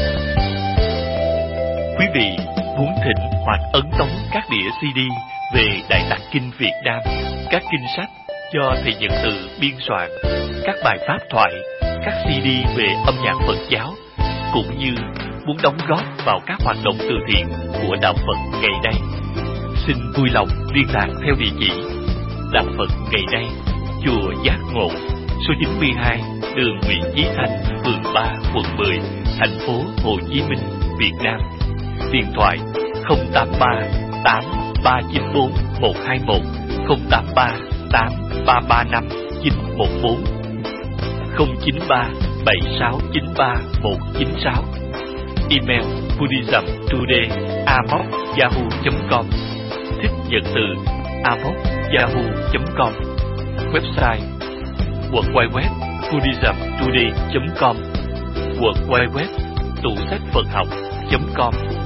[SPEAKER 3] Quý vị muốn thỉnh hoặc ấn tống các đĩa xê đê về Đại Tạng Kinh Việt Nam, các kinh sách do thầy Nhật Từ biên soạn, các bài pháp thoại, các xê đê về âm nhạc Phật giáo, cũng như muốn đóng góp vào các hoạt động từ thiện của đạo Phật ngày nay, xin vui lòng liên lạc theo địa chỉ đạo Phật ngày nay, chùa Giác Ngộ, số chín mươi hai đường Nguyễn Chí Thanh, phường ba, quận mười, thành phố Hồ Chí Minh, Việt Nam. Điện thoại không tám ba tám ba chín bốn một hai một, không tám ba tám ba ba năm chín một bốn, không chín ba bảy sáu chín ba một chín sáu. Email buddhismtoday a m o c yahoo chấm com, thích Nhật Từ a m o c yahoo chấm com. Website w w w chấm buddhismtoday chấm com, w w w tủ sách Phật học chấm com.